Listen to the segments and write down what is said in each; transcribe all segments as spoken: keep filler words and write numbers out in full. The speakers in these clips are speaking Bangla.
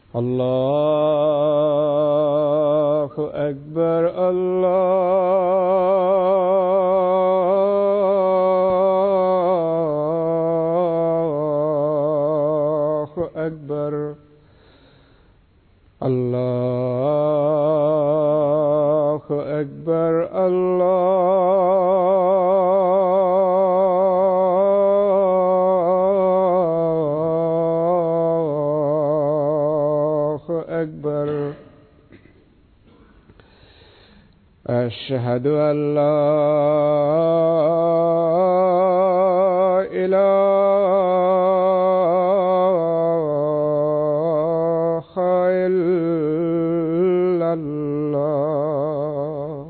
الله أكبر الله أكبر الله أكبر الله أكبر. أشهد أن لا إله إلا الله.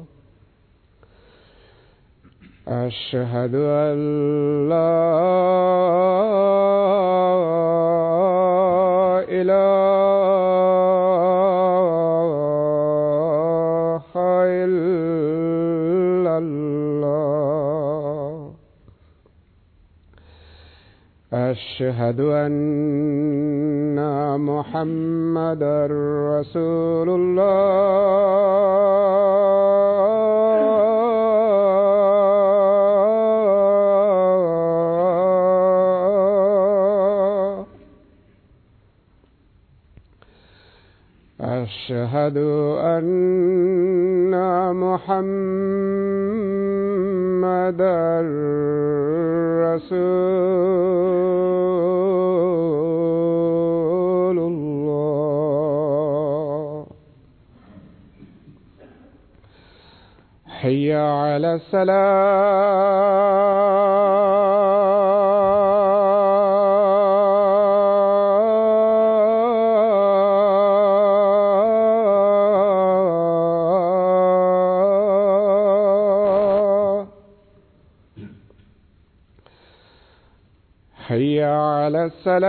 أشهد أن لا إله إلا الله. أشهد أن محمدًا رسول الله. أشهد أن محمدًا رسول الله. حي على الصلاة. حي على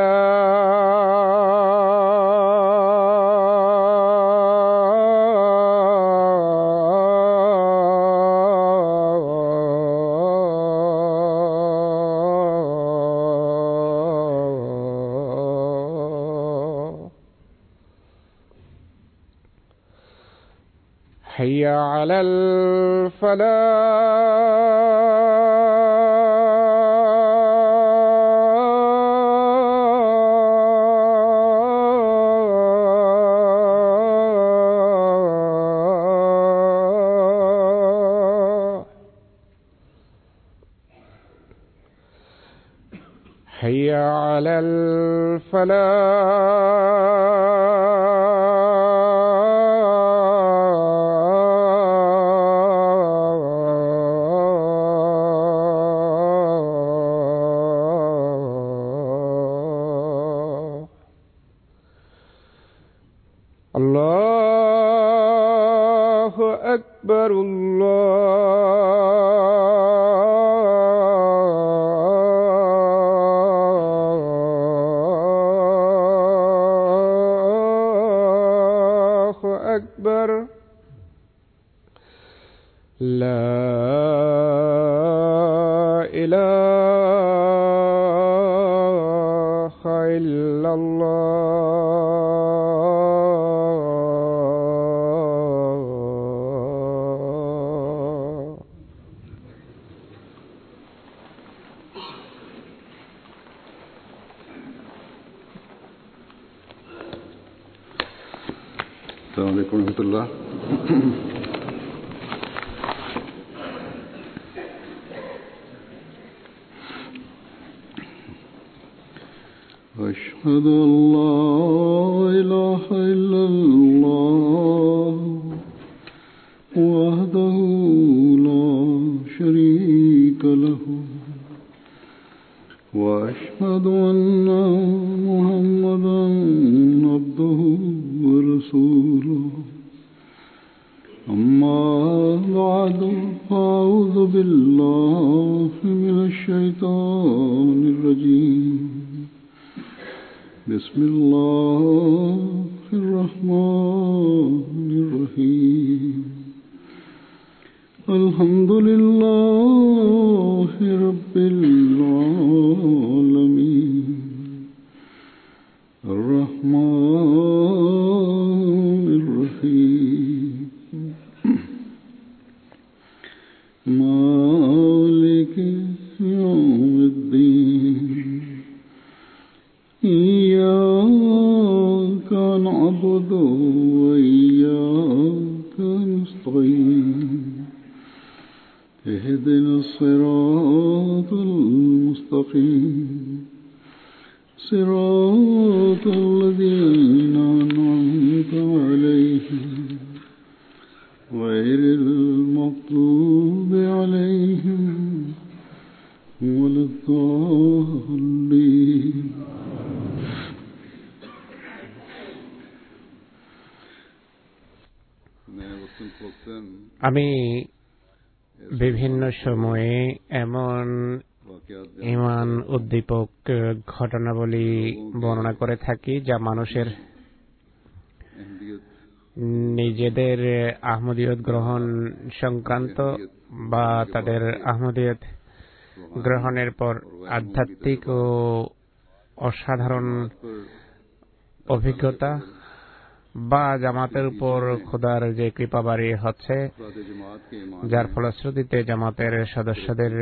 الصلاة. حي على الفلاح. حي على الفلاح. الله أكبر الله أكبر. لا إله إلا الله. السلام عليكم ورحمة الله. أشهد أن لا إله إلا الله وحده لا شريك له وأشهد أن محمدًا عبده ورسوله. أما بعد فأعوذ بالله من الشيطان الرجيم. بسم الله الرحمن نعبد وإياك نستعين اهدنا الصراط المستقيم صراط الذين أنعمت عليهم غير المغضوب عليهم ولا الضالين আমি বিভিন্ন সময়ে এমন ঈমান উদ্দীপক ঘটনাবলী বর্ণনা করে থাকি যা মানুষের নিজেদের আহমদিয়ত গ্রহণ সংক্রান্ত বা তাদের আহমদিয়ত গ্রহণের পর আধ্যাত্মিক ও অসাধারণ অভিজ্ঞতা বা জামাতের উপর খোদার যে কৃপা বাড়ি হচ্ছে, যার ফলশ্রুতিতে জামাতের সদস্যদের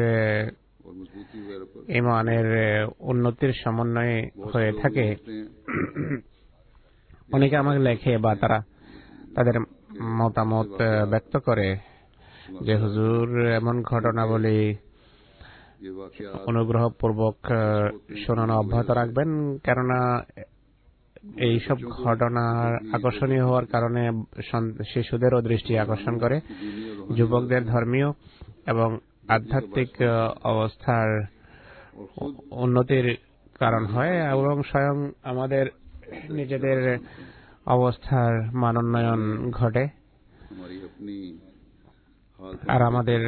ঈমানের উন্নতির সমন্বয়ে হয়ে থাকে। অনেকে আমাকে লেখে বা তারা তাদের মতামত ব্যক্ত করে যে হুজুর এমন ঘটনাবলী অনুগ্রহপূর্বক শোনানো অব্যাহত রাখবেন, কেননা এইসব ঘটনার আকর্ষণীয় হওয়ার কারণে শিশুদেরও দৃষ্টি আকর্ষণ করে, যুবকদের ধর্মীয় এবং আধ্যাত্মিক অবস্থার উন্নতির কারণ হয় এবং স্বয়ং আমাদের নিজেদের অবস্থার মানোন্নয়ন ঘটে আর আমাদের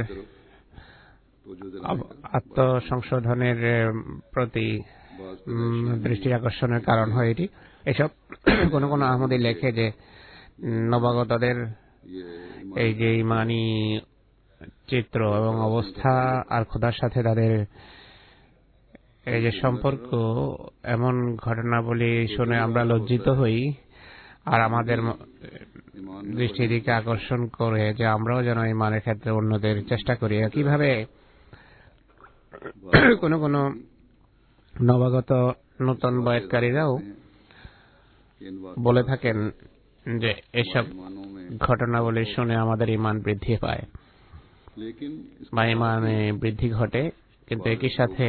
আত্মসংশোধনের প্রতি দৃষ্টি আকর্ষণের কারণ হয় এটি। এসব কোন কোন আহমদী লেখে যে নবাগতদের এই যে ঈমানী চিত্র এবং অবস্থা আর খোদার সাথে তাদের এই যে সম্পর্ক, এমন ঘটনাবলী শুনে আমরা লজ্জিত হই আর আমাদের দৃষ্টির দিকে আকর্ষণ করে যে আমরাও যেন ঈমানের ক্ষেত্রে উন্নতির চেষ্টা করি। কিভাবে কোন কোন নবাগত নতুন বয়াতকারীরাও বলে থাকেন যে এসব ঘটনাবলী শুনে আমাদের ঈমান বৃদ্ধি পায় বা ঈমানে বৃদ্ধি ঘটে, কিন্তু একই সাথে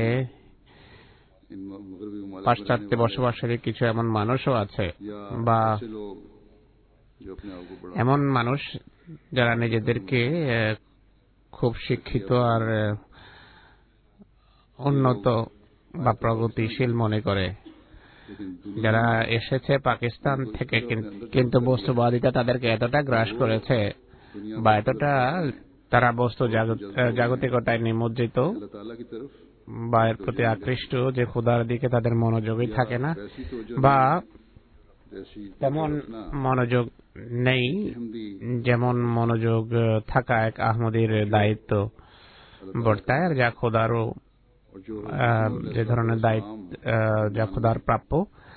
পাশ্চাত্যে বসবাসকারী কিছু এমন মানুষও আছে বা এমন মানুষ যারা নিজেদেরকে খুব শিক্ষিত আর উন্নত বা প্রগতিশীল মনে করে, যারা এসেছে পাকিস্তান থেকে, কিন্তু বস্তুবাদিতা তাদেরকে এতটা গ্রাস করেছে বা এতটা তারা বস্তু জাগতিকতায় নিমজ্জিত বা এর প্রতি আকৃষ্ট যে খোদার দিকে তাদের মনোযোগই থাকে না বা তেমন মনোযোগ নেই যেমন মনোযোগ থাকা এক আহমদীর দায়িত্ব বর্তায়, আর যা খোদারও যে ধরনের দায়িত্ব যা খোদার প্রাপ্য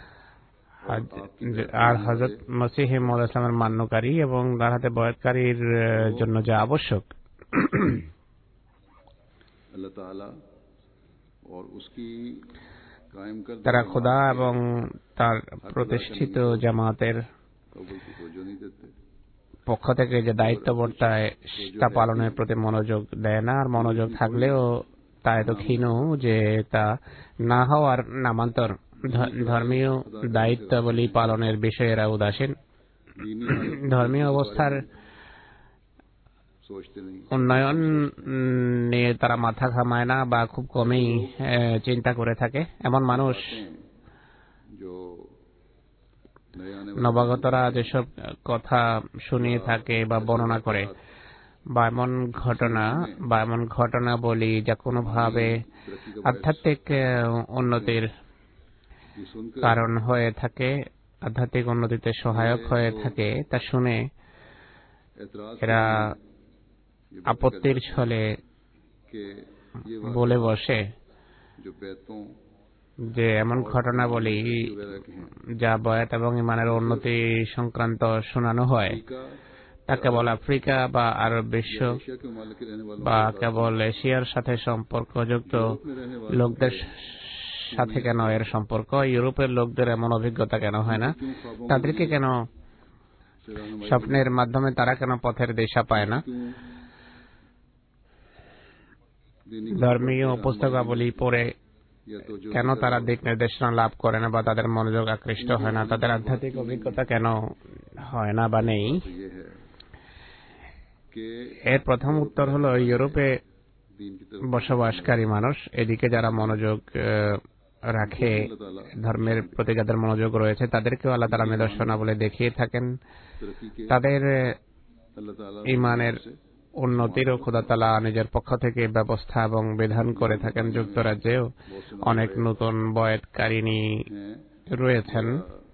আর হযরত মসিহ মাউদ ইসলামের মান্যকারী এবং তার হাতে বয়াতকারীর জন্য যা আবশ্যক। তারা খোদা এবং তার প্রতিষ্ঠিত জামাতের পক্ষ থেকে যে দায়িত্ব বর্তায় তা পালনের প্রতি মনোযোগ দেয় না, আর মনোযোগ থাকলেও তা এত ক্ষীণ যে তা না হওয়ার নামান্তর ধর্মীয় দায়িত্বাবলী পালনের বিষয়ে এরা উদাসীন। ধর্মীয় অবস্থার উন্নয়ন নিয়ে তারা মাথা ঘামায় না বা খুব কমই চিন্তা করে থাকে। এমন মানুষ নবাগতরা যেসব কথা শুনিয়ে থাকে বা বর্ণনা করে বা এমন ঘটনা বা এমন ঘটনা বলি যা কোনোভাবে আধ্যাত্মিক উন্নতির কারণ হয়ে থাকে, আধ্যাত্মিক উন্নতিতে সহায়ক হয়ে থাকে, তা শুনে এরা আপত্তির ছলে বলে বসে যে এমন ঘটনা বলি যা বয়াত এবং ইমানের উন্নতি সংক্রান্ত শোনানো হয় তা কেবল আফ্রিকা বা আরব বিশ্ব বা কেবল এশিয়ার সাথে সম্পর্কযুক্ত লোকদের সাথে কেন এর সম্পর্ক? ইউরোপের লোকদের এমন অভিজ্ঞতা কেন হয় না? তাদেরকে কেন স্বপ্নের মাধ্যমে তারা কেন পথের দিশা পায় না? ধর্মীয় পুস্তকাবলী পড়ে কেন তারা দিক নির্দেশনা লাভ করে না বা তাদের মনোযোগ আকৃষ্ট হয় না? তাদের আধ্যাত্মিক অভিজ্ঞতা কেন হয় না বা নেই? এর প্রথম উত্তর হলো ইউরোপে বসবাসকারী মানুষ, এদিকে যারা মনোযোগ রাখে, ধর্মের প্রতি যাদের মনোযোগ রয়েছে, তাদেরকেও আল্লাহ তাআলা নিদর্শনাবলী দেখিয়ে থাকেন। তাদের ঈমানের উন্নতিরও খোদা তাআলা নিজের পক্ষ থেকে ব্যবস্থা এবং বিধান করে থাকেন। যুক্তরাজ্যেও অনেক নতুন বয়াতকারিনী রয়েছেন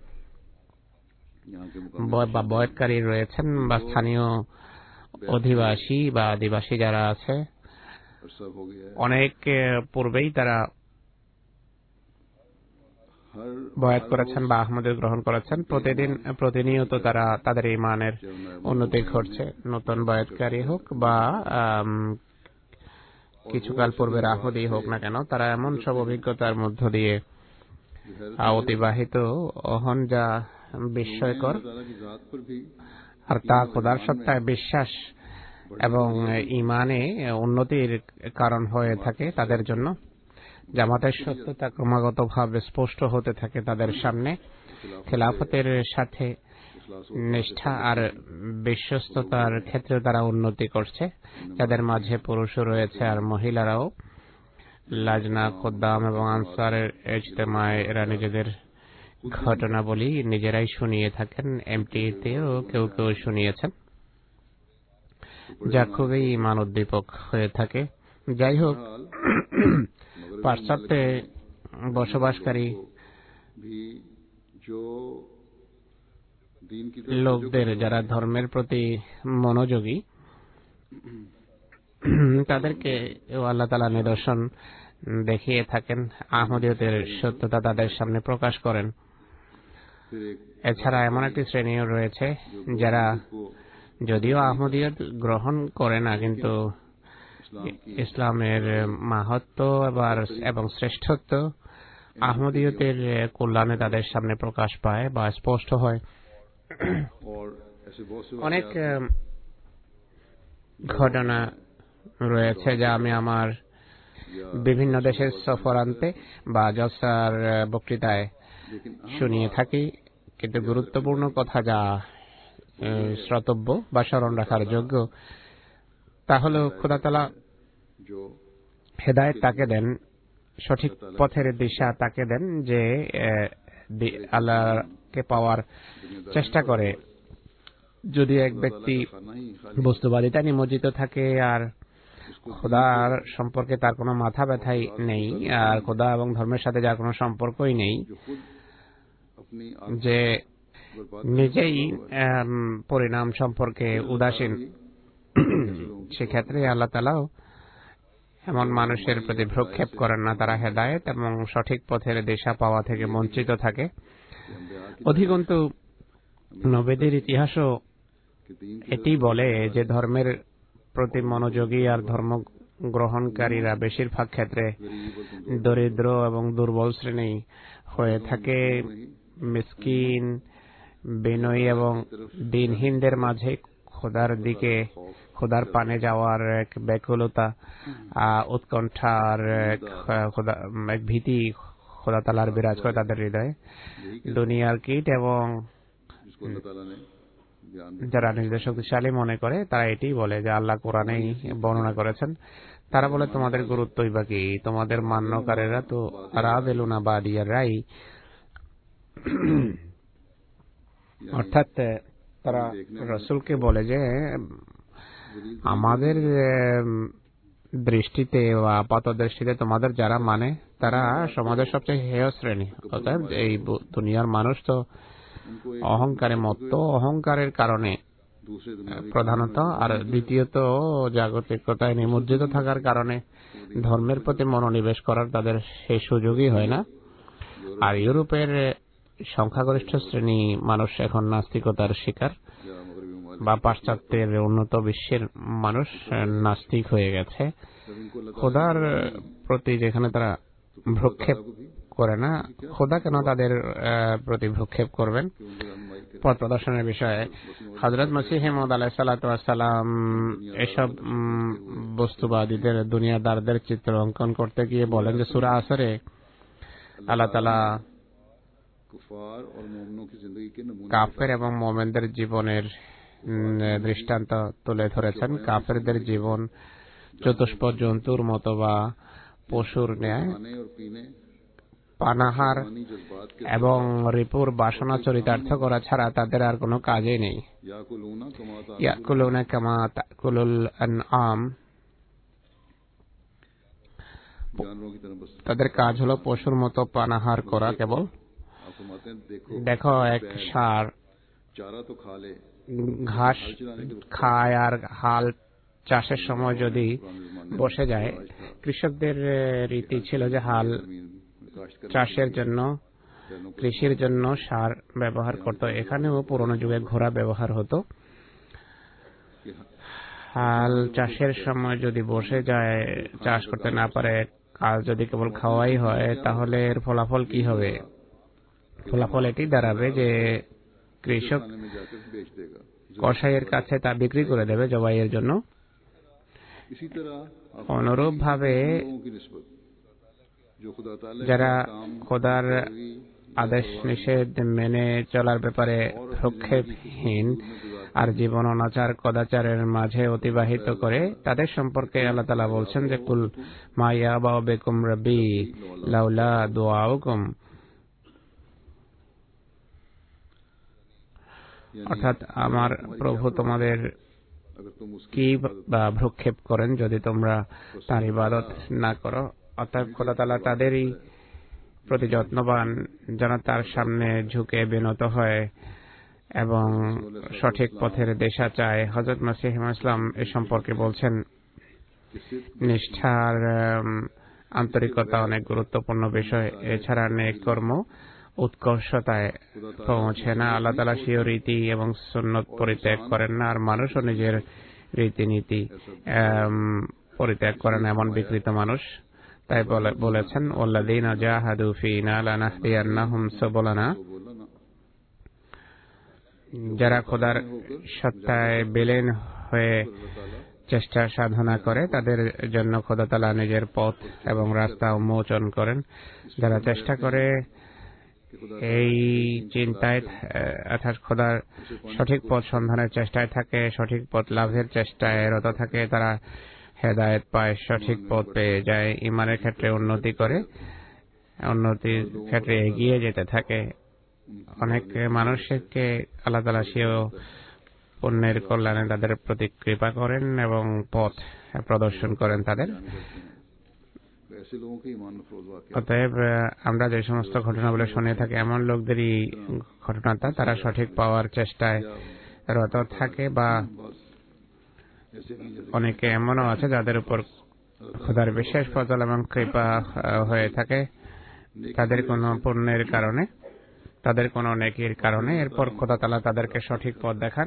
বা বয়াতকারী রয়েছেন বা স্থানীয় অধিবাসী বা আদিবাসী যারা আছে, অনেক পূর্বেই তারা বয়াত করেছেন বা আহমদীয়ত গ্রহণ করেছেন। প্রতিদিন প্রতিনিয়ত তারা তাদের ঈমানের উন্নতি ঘটছে। নতুন বয়াতকারী হোক বা কিছুকাল পূর্বের আহমদী হোক না কেন, তারা এমন সব অভিজ্ঞতার মধ্য দিয়ে অতিবাহিত হন যা বিস্ময়কর, আর তা খোদার সত্তায় বিশ্বাস এবং ঈমানে উন্নতির কারণ হয়ে থাকে তাদের জন্য। জামাতের সত্যতা ক্রমাগতভাবে স্পষ্ট হতে থাকে তাদের সামনে। খেলাফতের সাথে নিষ্ঠা আর বিশ্বস্ততার ক্ষেত্রে তারা উন্নতি করছে। যাদের মাঝে পুরুষও রয়েছে আর মহিলারাও। লাজনা, খুদ্দাম এবং আনসারের ইজতেমায় এরা নিজেদের ঘটনাবলী নিজেরাই শুনিয়ে থাকেন। এমটিতেও কেউ কেউ শুনিয়েছেন, যা খুবই ঈমান উদ্দীপক হয়ে থাকে। যাই হোক, পাশ্চাত্যে বসবাসকারী লোকদের যারা ধর্মের প্রতি মনোযোগী, তাদেরকে আল্লাহ তাআলা নিদর্শন দেখিয়ে থাকেন, আহমদীয়তের সত্যতা তাদের সামনে প্রকাশ করেন। এছাড়া এমন একটি শ্রেণীও রয়েছে যারা যদিও আহমদীয়ত গ্রহণ করে না, কিন্তু ইসলামের মাহাত্ম্য এবং শ্রেষ্ঠত্ব আহমদীয়তের কল্যাণে তাদের সামনে প্রকাশ পায় বা স্পষ্ট হয়। অনেক ঘটনা রয়েছে যা আমি আমার বিভিন্ন দেশের সফরান্তে বা জলসার বক্তৃতায় শুনিয়ে থাকি, কিন্তু গুরুত্বপূর্ণ কথা যা শ্রোতব্য বা স্মরণ রাখার যোগ্য, তা হল খোদা তাআলা হেদায়েত তাকে দেন, সঠিক পথের দিশা তাকে দেন যে আল্লাহকে পাওয়ার চেষ্টা করে। যদি এক ব্যক্তি বস্তুবাদিতা নিমজ্জিত থাকে আর খোদার সম্পর্কে তার কোনো মাথা ব্যথাই নেই, আর খোদা এবং ধর্মের সাথে যার কোনো সম্পর্কই নেই, যে নিজেই পরিণাম সম্পর্কে উদাসীন, সেক্ষেত্রে আল্লাহ তাআলাও এমন মানুষের প্রতি ভ্রুক্ষেপ করেন না। তারা হেদায়েত এবং সঠিক পথের দিশা পাওয়া থেকে বঞ্চিত থাকে। অধিকন্তু নবীদের ইতিহাসও এটি বলে যে ধর্মের প্রতি মনোযোগী আর ধর্ম গ্রহণকারীরা বেশিরভাগ ক্ষেত্রে দরিদ্র এবং দুর্বল শ্রেণী হয়ে থাকে। মিসকিন, বিনয়ী এবং দিনহীনদের মাঝে খোদার দিকে, খোদার পানে যাওয়ার এক ব্যাকুলতা, উৎকণ্ঠার এক ভীতি খোদা তাআলার বিরাজ করে তাদের হৃদয়ে। দুনিয়ার কীট এবং যারা নিজেদের শক্তিশালী মনে করে, তারা এটি বলে যে আল্লাহ কোরআনেই বর্ণনা করেছেন। তারা বলে তোমাদের গুরুত্বই বা কি, তোমাদের মান্যকারীরা তো রাযিলুনা বাদিয়ার রাই। অর্থাৎ তারা রাসূলকে বলে যে আমাদের দৃষ্টিতে বা আপাত দৃষ্টিতে তোমাদের যারা মানে তারা সমাজের সবচেয়ে হেয় শ্রেণী। অর্থাৎ এই দুনিয়ার মানুষ তো অহংকারে মত্ত, অহংকারের কারণে প্রধানত, আর দ্বিতীয়ত জাগতিকতায় নিমজ্জিত থাকার কারণে ধর্মের প্রতি মনোনিবেশ করার তাদের সেই সুযোগই হয় না। আর ইউরোপের সংখ্যাগরিষ্ঠ শ্রেণী মানুষ এখন নাস্তিকতার শিকার, বা পাশ্চাত্যের উন্নত বিশ্বের মানুষ নাস্তিক হয়ে গেছে। খোদার প্রতি যেখানে তারা ভ্রুক্ষেপ করে না, খোদা কেন তাদের প্রতি ভ্রুক্ষেপ করবেন? পথ প্রদর্শনের বিষয়ে হযরত মসিহ মাউদ আলাইহিস সালাতু ওয়াস সালাম এসব বস্তুবাদীদের, দুনিয়াদারদের চিত্র অঙ্কন করতে গিয়ে বলেন যে সূরা আসরে আল্লাহ তাআলা কাফের এবং মুমিনদের জীবনের দৃষ্টান্ত তুলে ধরেছেন। কাফেরদের জীবন চতুষ্প জন্তুর মতো বা পশুর ন্যায়, পানাহার এবং রিপুর বাসনা চরিতার্থ করা ছাড়া তাদের আর কোনো কাজই নেই। ইয়াকুলুনা কামা তাকুলুল আনআম, তাদের কাজ হলো পশুর মতো পানাহার করা কেবল। দেখো, এক ষাঁড় ঘাস খায় আর হাল চাষের সময় যদি বসে যায়, কৃষকদের রীতি ছিল যে হাল চাষের জন্য, কৃষির জন্য সার ব্যবহার করত। এখানেও পুরনো যুগে ঘোড়া ব্যবহার হতো। হাল চাষের সময় যদি বসে যায়, চাষ করতে না পারে, কাজ যদি কেবল খাওয়াই হয়, তাহলে এর ফলাফল কি হবে? ফলাফল এটি দাঁড়াবে যে কৃষক কসাইয়ের কাছে তা বিক্রি করে দেবে জবাইয়ের জন্য। অনুরূপ ভাবে যারা খোদার আদেশ নিষেধ মেনে চলার ব্যাপারে ভ্রুক্ষেপহীন আর জীবন অনাচার কদাচারের মাঝে অতিবাহিত করে, তাদের সম্পর্কে আল্লাহ তাআলা বলছেন যে কুল মা ইয়াবা বিকুম রাব্বি লাউলা দুআউকুম, অর্থাৎ আমার প্রভু তোমাদের কি বা ভ্রুক্ষেপ করেন যদি তোমরা তার ইবাদত না করো। অর্থাৎ খোদা তাআলা তাদেরই প্রতি যত্নবান, যারা তার সামনে ঝুঁকে বিনত হয় এবং সঠিক পথের দিশা চায়। হযরত মসিহ ইসলাম এ সম্পর্কে বলছেন, নিষ্ঠার আন্তরিকতা অনেক গুরুত্বপূর্ণ বিষয়। এছাড়া নেক কর্ম উৎকর্ষতায় পৌঁছে না। আল্লাহ তাআলা স্বীয় রীতি এবং সুন্নত পরিত্যাগ করেন না, আর মানুষও নিজের রীতিনীতি পরিত্যাগ করেন এমন বিকৃত মানুষ। তাই বলেছেন, ওয়াল্লাযীনা জাহাদু ফীনা লানাহদিয়ান্নাহুম সুবুলানা, যারা খোদার সত্তায় বিলীন হয়ে চেষ্টা সাধনা করে, তাদের জন্য খোদা তাআলা নিজের পথ এবং রাস্তা উন্মোচন করেন। যারা চেষ্টা করে এই চিন্তায়, অর্থাৎ খোদার সঠিক পথ সন্ধানের চেষ্টায় থাকে, সঠিক পথ লাভের চেষ্টায় রত থাকে, তারা হেদায়েত পায়, সঠিক পথ পেয়ে যায়, ঈমানের ক্ষেত্রে উন্নতি করে, উন্নতির ক্ষেত্রে এগিয়ে যেতে থাকে। অনেক মানুষকে আল্লাহ তাআলা স্বীয় পুণ্যের কল্যাণে তাদের প্রতি কৃপা করেন এবং পথ প্রদর্শন করেন তাদের। অতএব আমরা যে সমস্ত ঘটনাগুলো শুনে থাকি, এমন লোকদেরই ঘটনাটা, তারা সঠিক পাওয়ার চেষ্টায় রত থাকে, বা অনেকে এমনও আছে যাদের উপর খোদার বিশেষ ফজল এবং কৃপা হয়ে থাকে, তাদের কোনো পুণ্যের কারণে, তাদের কোনো নেকির কারণে। এরপর খোদা তাআলা তাদেরকে সঠিক পথ দেখান।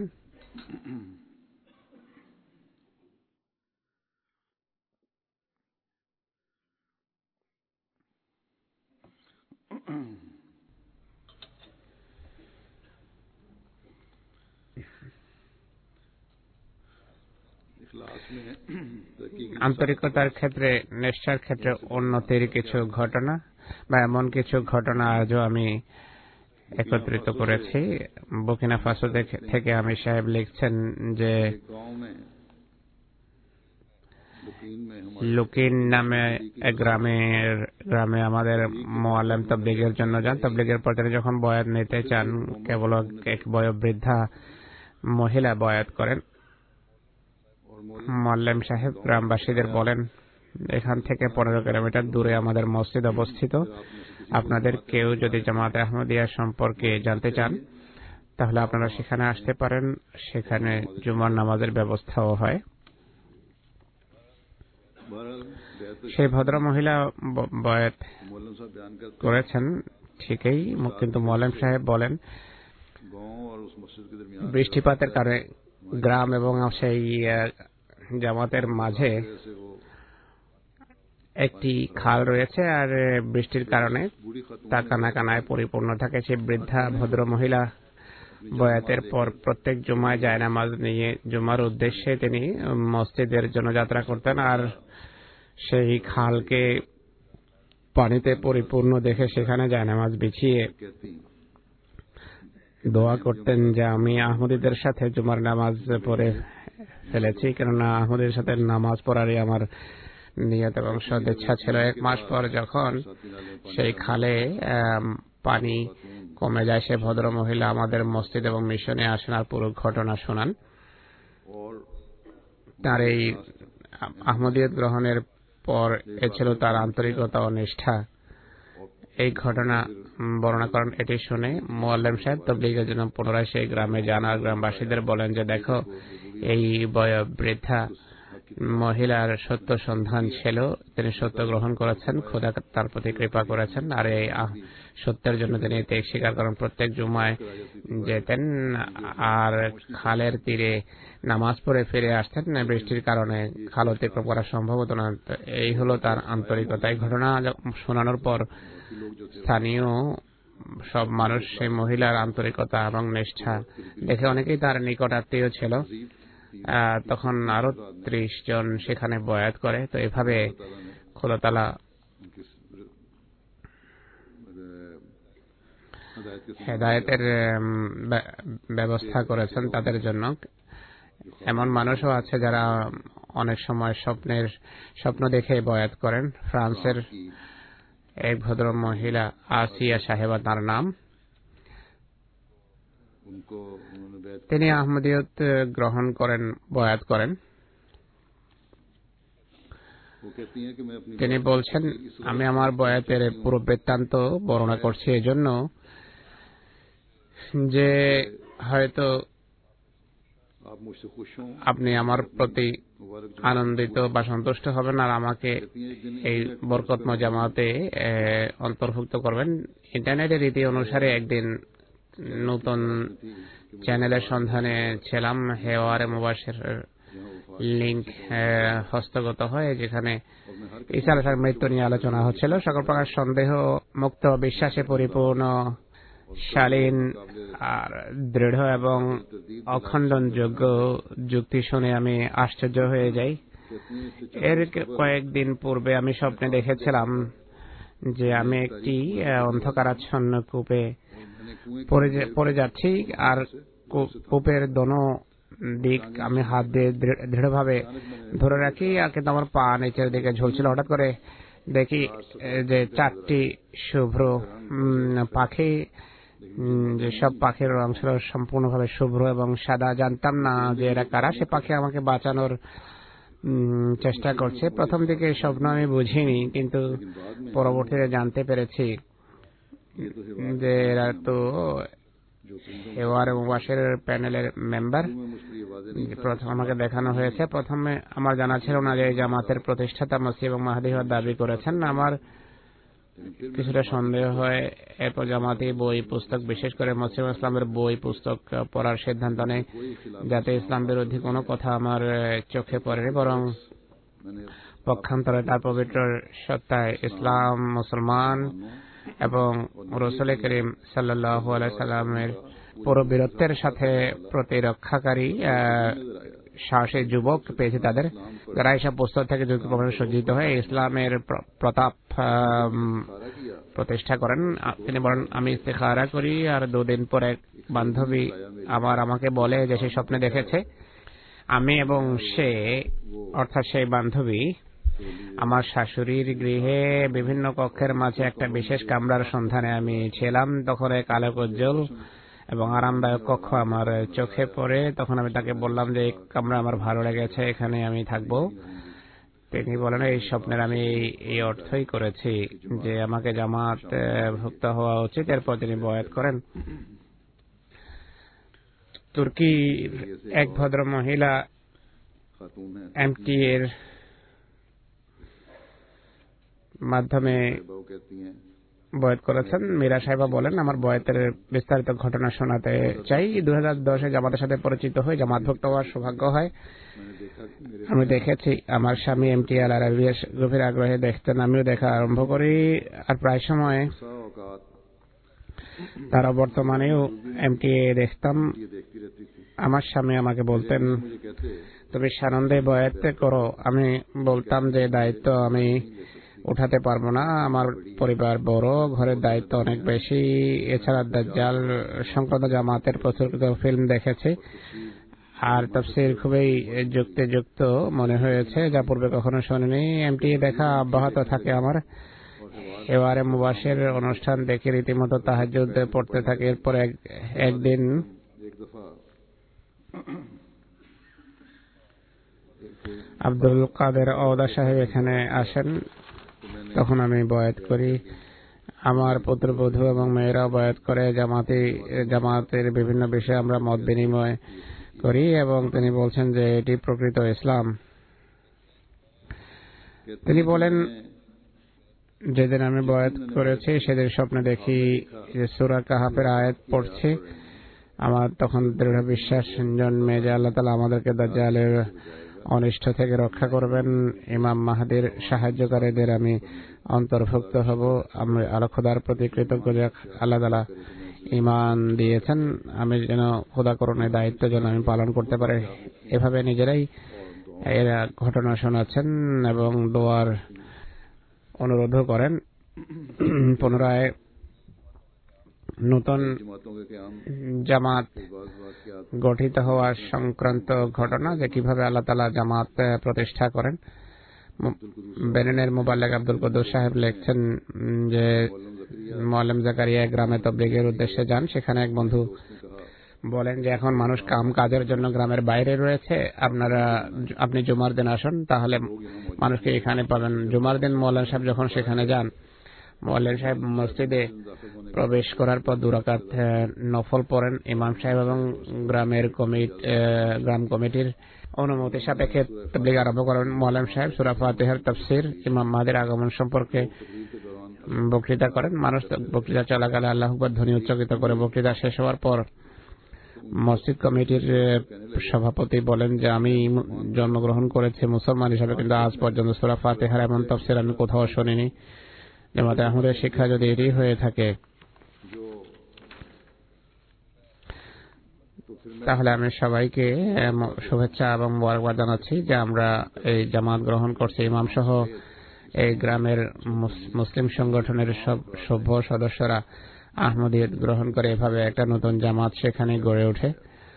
আন্তরিকতার ক্ষেত্রে, নিষ্ঠার ক্ষেত্রে উন্নতির কিছু ঘটনা বা এমন কিছু ঘটনা আজও আমি একত্রিত করেছি। বুর্কিনা ফাসো থেকে আমি সাহেব লিখছেন যে লুকিন নামে এক গ্রামের গ্রামে আমাদের মুআল্লিম তাবলীগের জন্য যান। তাবলীগের পর তিনি যখন বয়াত নিতে চান, কেবল এক বয়োবৃদ্ধা মহিলা বয়াত করেন। মুআল্লিম সাহেব গ্রামবাসীদের বলেন, এখান থেকে পনেরো কিলোমিটার দূরে আমাদের মসজিদ অবস্থিত। আপনাদের কেউ যদি জামাতে আহমদিয়া সম্পর্কে জানতে চান, তাহলে আপনারা সেখানে আসতে পারেন। সেখানে জুমার নামাজের ব্যবস্থাও হয়। সেই ভদ্র মহিলা বয়াত করেছেন ঠিকই, কিন্তু মুআল্লিম সাহেব বলেন, বৃষ্টিপাতের কারণে গ্রাম এবং সেই জামাতের মাঝে একটি খাল রয়েছে, আর বৃষ্টির কারণে তা কানা কানায় পরিপূর্ণ থাকে। সেই বৃদ্ধা ভদ্র মহিলা বয়াতের পর প্রত্যেক জুমায় জায়নামাজ নিয়ে জুমার উদ্দেশ্যে তিনি মসজিদের জন্য যাত্রা করতেন, আর সেই খালকে পানিতে পরিপূর্ণ দেখে সেখানে জায়নামাজ বিছিয়ে দোয়া করতেন যে আমি আহমদীদের সাথে জুমার নামাজ পড়ে ফেলেছি, কেননা আহমদীদের সাথে নামাজ পড়ারই আমার নিয়ত এবং সদিচ্ছা ছিল। এক মাস পর যখন সেই খালে পানি কমে যায়, সে ভদ্র মহিলা আমাদের মসজিদ এবং মিশনে আসেন আর পুরো ঘটনা শোনান। তার এই আহমদিয়ত গ্রহণের পর এ ছিল তার আন্তরিকতা ও নিষ্ঠা। এই ঘটনা বর্ণনা করেন। এটি শুনে মুআল্লিম সাহেব তাবলীগের জন্য পুনরায় সেই গ্রামে যান আর গ্রামবাসীদের বলেন যে দেখো, এই বয়োবৃদ্ধা মহিলার সত্য সন্ধান ছিল, তিনি সত্য গ্রহণ করেছেন, খোদা তার প্রতি কৃপা করেছেন, আর এই সত্যের জন্য তিনি ত্যাগ স্বীকার করেন। প্রত্যেক জুমায় যেতেন আর খালের তীরে নামাজ পড়ে ফিরে আসতেন। বৃষ্টির কারণে খাল অতিক্রম করা সম্ভব হতো না। এই হলো তার আন্তরিকতা। এই ঘটনা শোনানোর পর স্থানীয় সব মানুষ সেই মহিলার আন্তরিকতা এবং নিষ্ঠা দেখে অনেকেই তার নিকট আত্মীয় ছিল। তখন আরো ত্রিশ জন সেখানে বয়াত করে। তো এভাবে খোদা তাআলা হেদায়েতের ব্যবস্থা করেছেন তাদের জন্য। এমন মানুষও আছে যারা অনেক সময় স্বপ্নের স্বপ্ন দেখে বয়াত করেন। ফ্রান্সের এক ভদ্র মহিলা আসিয়া সাহেবা তার নাম, তিনি আহমদিয়ত গ্রহণ করেন, বয়াত করেন। তিনি বলছেন, আমি আমার বয়াতের পুরো বৃত্তান্ত বর্ণনা করছি এজন্য যে হয়তো আপনি আমার প্রতি আনন্দিত বা সন্তুষ্ট হবেন আর আমাকে এই বরকতময় জামাতে অন্তর্ভুক্ত করবেন। ইন্টারনেটের রীতি অনুসারে একদিন নতুন চ্যানেলের সন্ধানে ছিলাম। হেওয়ারে মুবাশশির লিংক হস্তগত হয়, যেখানে ঈসা আলাইহিস মৃত্যু নিয়ে আলোচনা হচ্ছিল। সকল প্রকার সন্দেহ মুক্ত, বিশ্বাসে পরিপূর্ণ, শালীন আর দৃঢ় এবং অখণ্ডনযোগ্য যুক্তি শুনে আমি আশ্চর্য হয়ে যাই। এর কয়েকদিন পূর্বে আমি স্বপ্নে দেখেছিলাম যে আমি একটি অন্ধকারাচ্ছন্ন কূপে পড়ে যাচ্ছি, আর কূপের দোনো দিক আমি হাত দিয়ে দৃঢ়ভাবে ধরে রাখি, আর কিন্তু আমার পা নিচের দিকে ঝুলছিল। হঠাৎ করে দেখি যে চারটি শুভ্র পাখি, যে সব পাখির রং ছিল সম্পূর্ণভাবে শুভ্র এবং সাদা। জানতাম না যে এরা কারা। সে পাখি আমাকে বাঁচানোর চেষ্টা করছে। প্রথম দিকে স্বপ্ন আমি বুঝিনি, কিন্তু পরবর্তীতে জানতে পেরেছি যে এরা তো হেওয়ারে মুবাশশির প্যানেলের মেম্বার। প্রথম আমাকে দেখানো হয়েছে। প্রথমে আমার জানা ছিল না যে এই জামাতের প্রতিষ্ঠাতা মসিহ এবং মাহদী হওয়ার দাবি করেছেন। আমার কিছুটা সন্দেহ হয়। এরপর জামাতি বই পুস্তক, বিশেষ করে মুসলিম ইসলামের বই পুস্তক পড়ার সিদ্ধান্ত নেয়, যাতে ইসলাম বিরোধী কোনো কথা আমার চোখে পড়েনি, বরং পক্ষান্তরে তার পবিত্র সত্তায় ইসলাম, মুসলমান এবং রাসূল করিম সাল্লাল্লাহু আলাইহি সাল্লামের পুরো বীরত্বের সাথে প্রতিরক্ষাকারী সাহসী যুবক পেয়েছে তাদের, যারা এইসব পুস্তক থেকে যুক্তিপ্রমাণে সজ্জিত হয়ে ইসলামের প্রতাপ প্রতিষ্ঠা করেন। তিনি বলেন, আমি ইস্তেখারা করি, আর দুদিন পরে বান্ধবী আমার আমাকে বলে যে সে স্বপ্নে দেখেছে আমি এবং সে, অর্থাৎ সেই বান্ধবী, আমার শাশুড়ির গৃহে বিভিন্ন কক্ষের মাঝে একটা বিশেষ কামরার সন্ধানে আমি ছিলাম। তখন এক আলোকোজ্জ্বল এবং আরামদায়ক কক্ষ আমার চোখে পড়ে। তখন আমি তাকে বললাম যে এই কামরা আমার ভালো লেগেছে, এখানে আমি থাকবো। তিনি বলেন, এই স্বপ্নের আমি এই অর্থই করেছি যে আমাকে জামাত ভুক্ত হওয়া উচিত। এরপর তিনি বয়াত করেন। তুর্কির এক ভদ্র মহিলা এমটি এর মাধ্যমে বয়াত করেছেন। মীরা সাহেবা বলেন, আমার বয়াতের বিস্তারিত ঘটনা শোনাতে চাই। দুই হাজার দশে জামাতের সাথে পরিচিত হয়ে জামাতভুক্ত হওয়ার সৌভাগ্য হয়। আমি দেখেছি আমার স্বামী এমটি আল আরাবিয়া গভীর আগ্রহে দেখতেন, আমিও দেখা আরম্ভ করি। আর প্রায় সময় তারা বর্তমানেও এমটিএ দেখতাম। আমার স্বামী আমাকে বলতেন, তুমি সানন্দে বয়াত করো। আমি বলতাম যে দায়িত্ব আমি উঠাতে পারবো না, আমার পরিবার বড়, ঘরের দায়িত্ব অনেক বেশি। এছাড়া দাজ্জাল সংক্রান্ত জামাতের প্রচুর ফিল্ম দেখেছি আর তাফসীর খুবই যুক্তিযুক্ত মনে হয়েছে, যা পূর্বে কখনো শুনিনি। এমটিএ দেখা অব্যাহত থাকে আমার। এবারে মুবাশির অনুষ্ঠান দেখে রীতিমতো তাহাজ্জুদ পড়তে থাকে। এরপর একদিন আব্দুল কাদের ওদা সাহেব এখানে আসেন, তখন আমি বয়াত করি। আমার পুত্রবধূ এবং মেয়েরা বয়াত করে। জামাতি জামাতের বিভিন্ন বিষয়ে আমরা মত বিনিময় করি এবং তিনি বলছেন যে এটি প্রকৃত ইসলাম। তিনি বলেন, যেদিন আমি বয়াত করেছি সেদিন স্বপ্নে দেখি যে সূরা কাহাফের আয়াত পড়ছি। আমার তখন দৃঢ় বিশ্বাস জন্মে যে আল্লাহ তাআলা আমাদেরকে দাজ্জালের অনিষ্ট থেকে রক্ষা করবেন। ইমাম মাহদির সাহায্যকারীদের আমি অন্তর্ভুক্ত হব। আমি আল্লাহ খোদার প্রতি কৃতজ্ঞ যে আল্লাহ তাআলা ঈমান দিয়েছেন, আমি যেন খোদাকরণের দায়িত্ব যেন আমি পালন করতে পারি। এভাবে নিজেরাই এরা ঘটনা শোনাচ্ছেন এবং দোয়ার অনুরোধ করেন। পুনরায় নতুন জামাত গঠিত হওয়া সংক্রান্ত ঘটনা, যে কিভাবে আল্লাহ তাআলা জামাত প্রতিষ্ঠা করেন। বেনিনের মুবাল্লিগ আব্দুল কুদ্দুস সাহেব লিখছেন যে মুআল্লিম জাকারিয়া গ্রামে তাবলীগের উদ্দেশ্যে যান। সেখানে এক বন্ধু বলেন যে এখন মানুষ কাম কাজের জন্য গ্রামের বাইরে রয়েছে, আপনারা আপনি জুমার দিন আসুন, তাহলে মানুষকে এখানে পাবেন। জুমার দিন মুআল্লিম সাহেব যখন সেখানে যান, মুআল্লিম সাহেব মসজিদে প্রবেশ করার পর দুই রাকাত নফল পড়েন। ইমাম সাহেব এবং গ্রামের কমিটি গ্রাম কমিটির অনুমতি সাপেক্ষে তাবলীগ আরম্ভ করেন। মুআল্লিম সাহেব সূরা ফাতিহার তাফসীর, ইমাম মাহদির আগমন সম্পর্কে বক্তৃতা করেন। মানুষ বক্তৃতা চলাকালে আল্লাহু আকবার ধ্বনি উচ্চারিত করে। বক্তৃতা শেষ হওয়ার পর মসজিদ কমিটির সভাপতি বলেন যে আমি জন্মগ্রহণ করেছি মুসলমান হিসাবে, কিন্তু আজ পর্যন্ত সূরা ফাতিহার এমন তাফসীর আমি কোথাও শুনিনি। জামাতে আহমদের শিক্ষা যদি এটি হয়ে থাকে, তাহলে আমি সবাইকে শুভেচ্ছা এবং মোবারকবাদ জানাচ্ছি যে আমরা এই জামাত গ্রহণ করছি। ইমাম সহ এই গ্রামের মুসলিম সংগঠনের সব সভ্য সদস্যরা আহমদিয়ত গ্রহণ করে। এভাবে একটা নতুন জামাত সেখানে গড়ে ওঠে।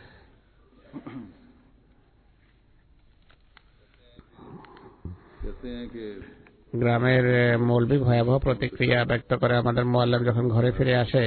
গ্রামের মৌলভী ভয়াবহ প্রতিক্রিয়া ব্যক্ত করে। আমাদের মুআল্লিম যখন ঘরে ফিরে আসে,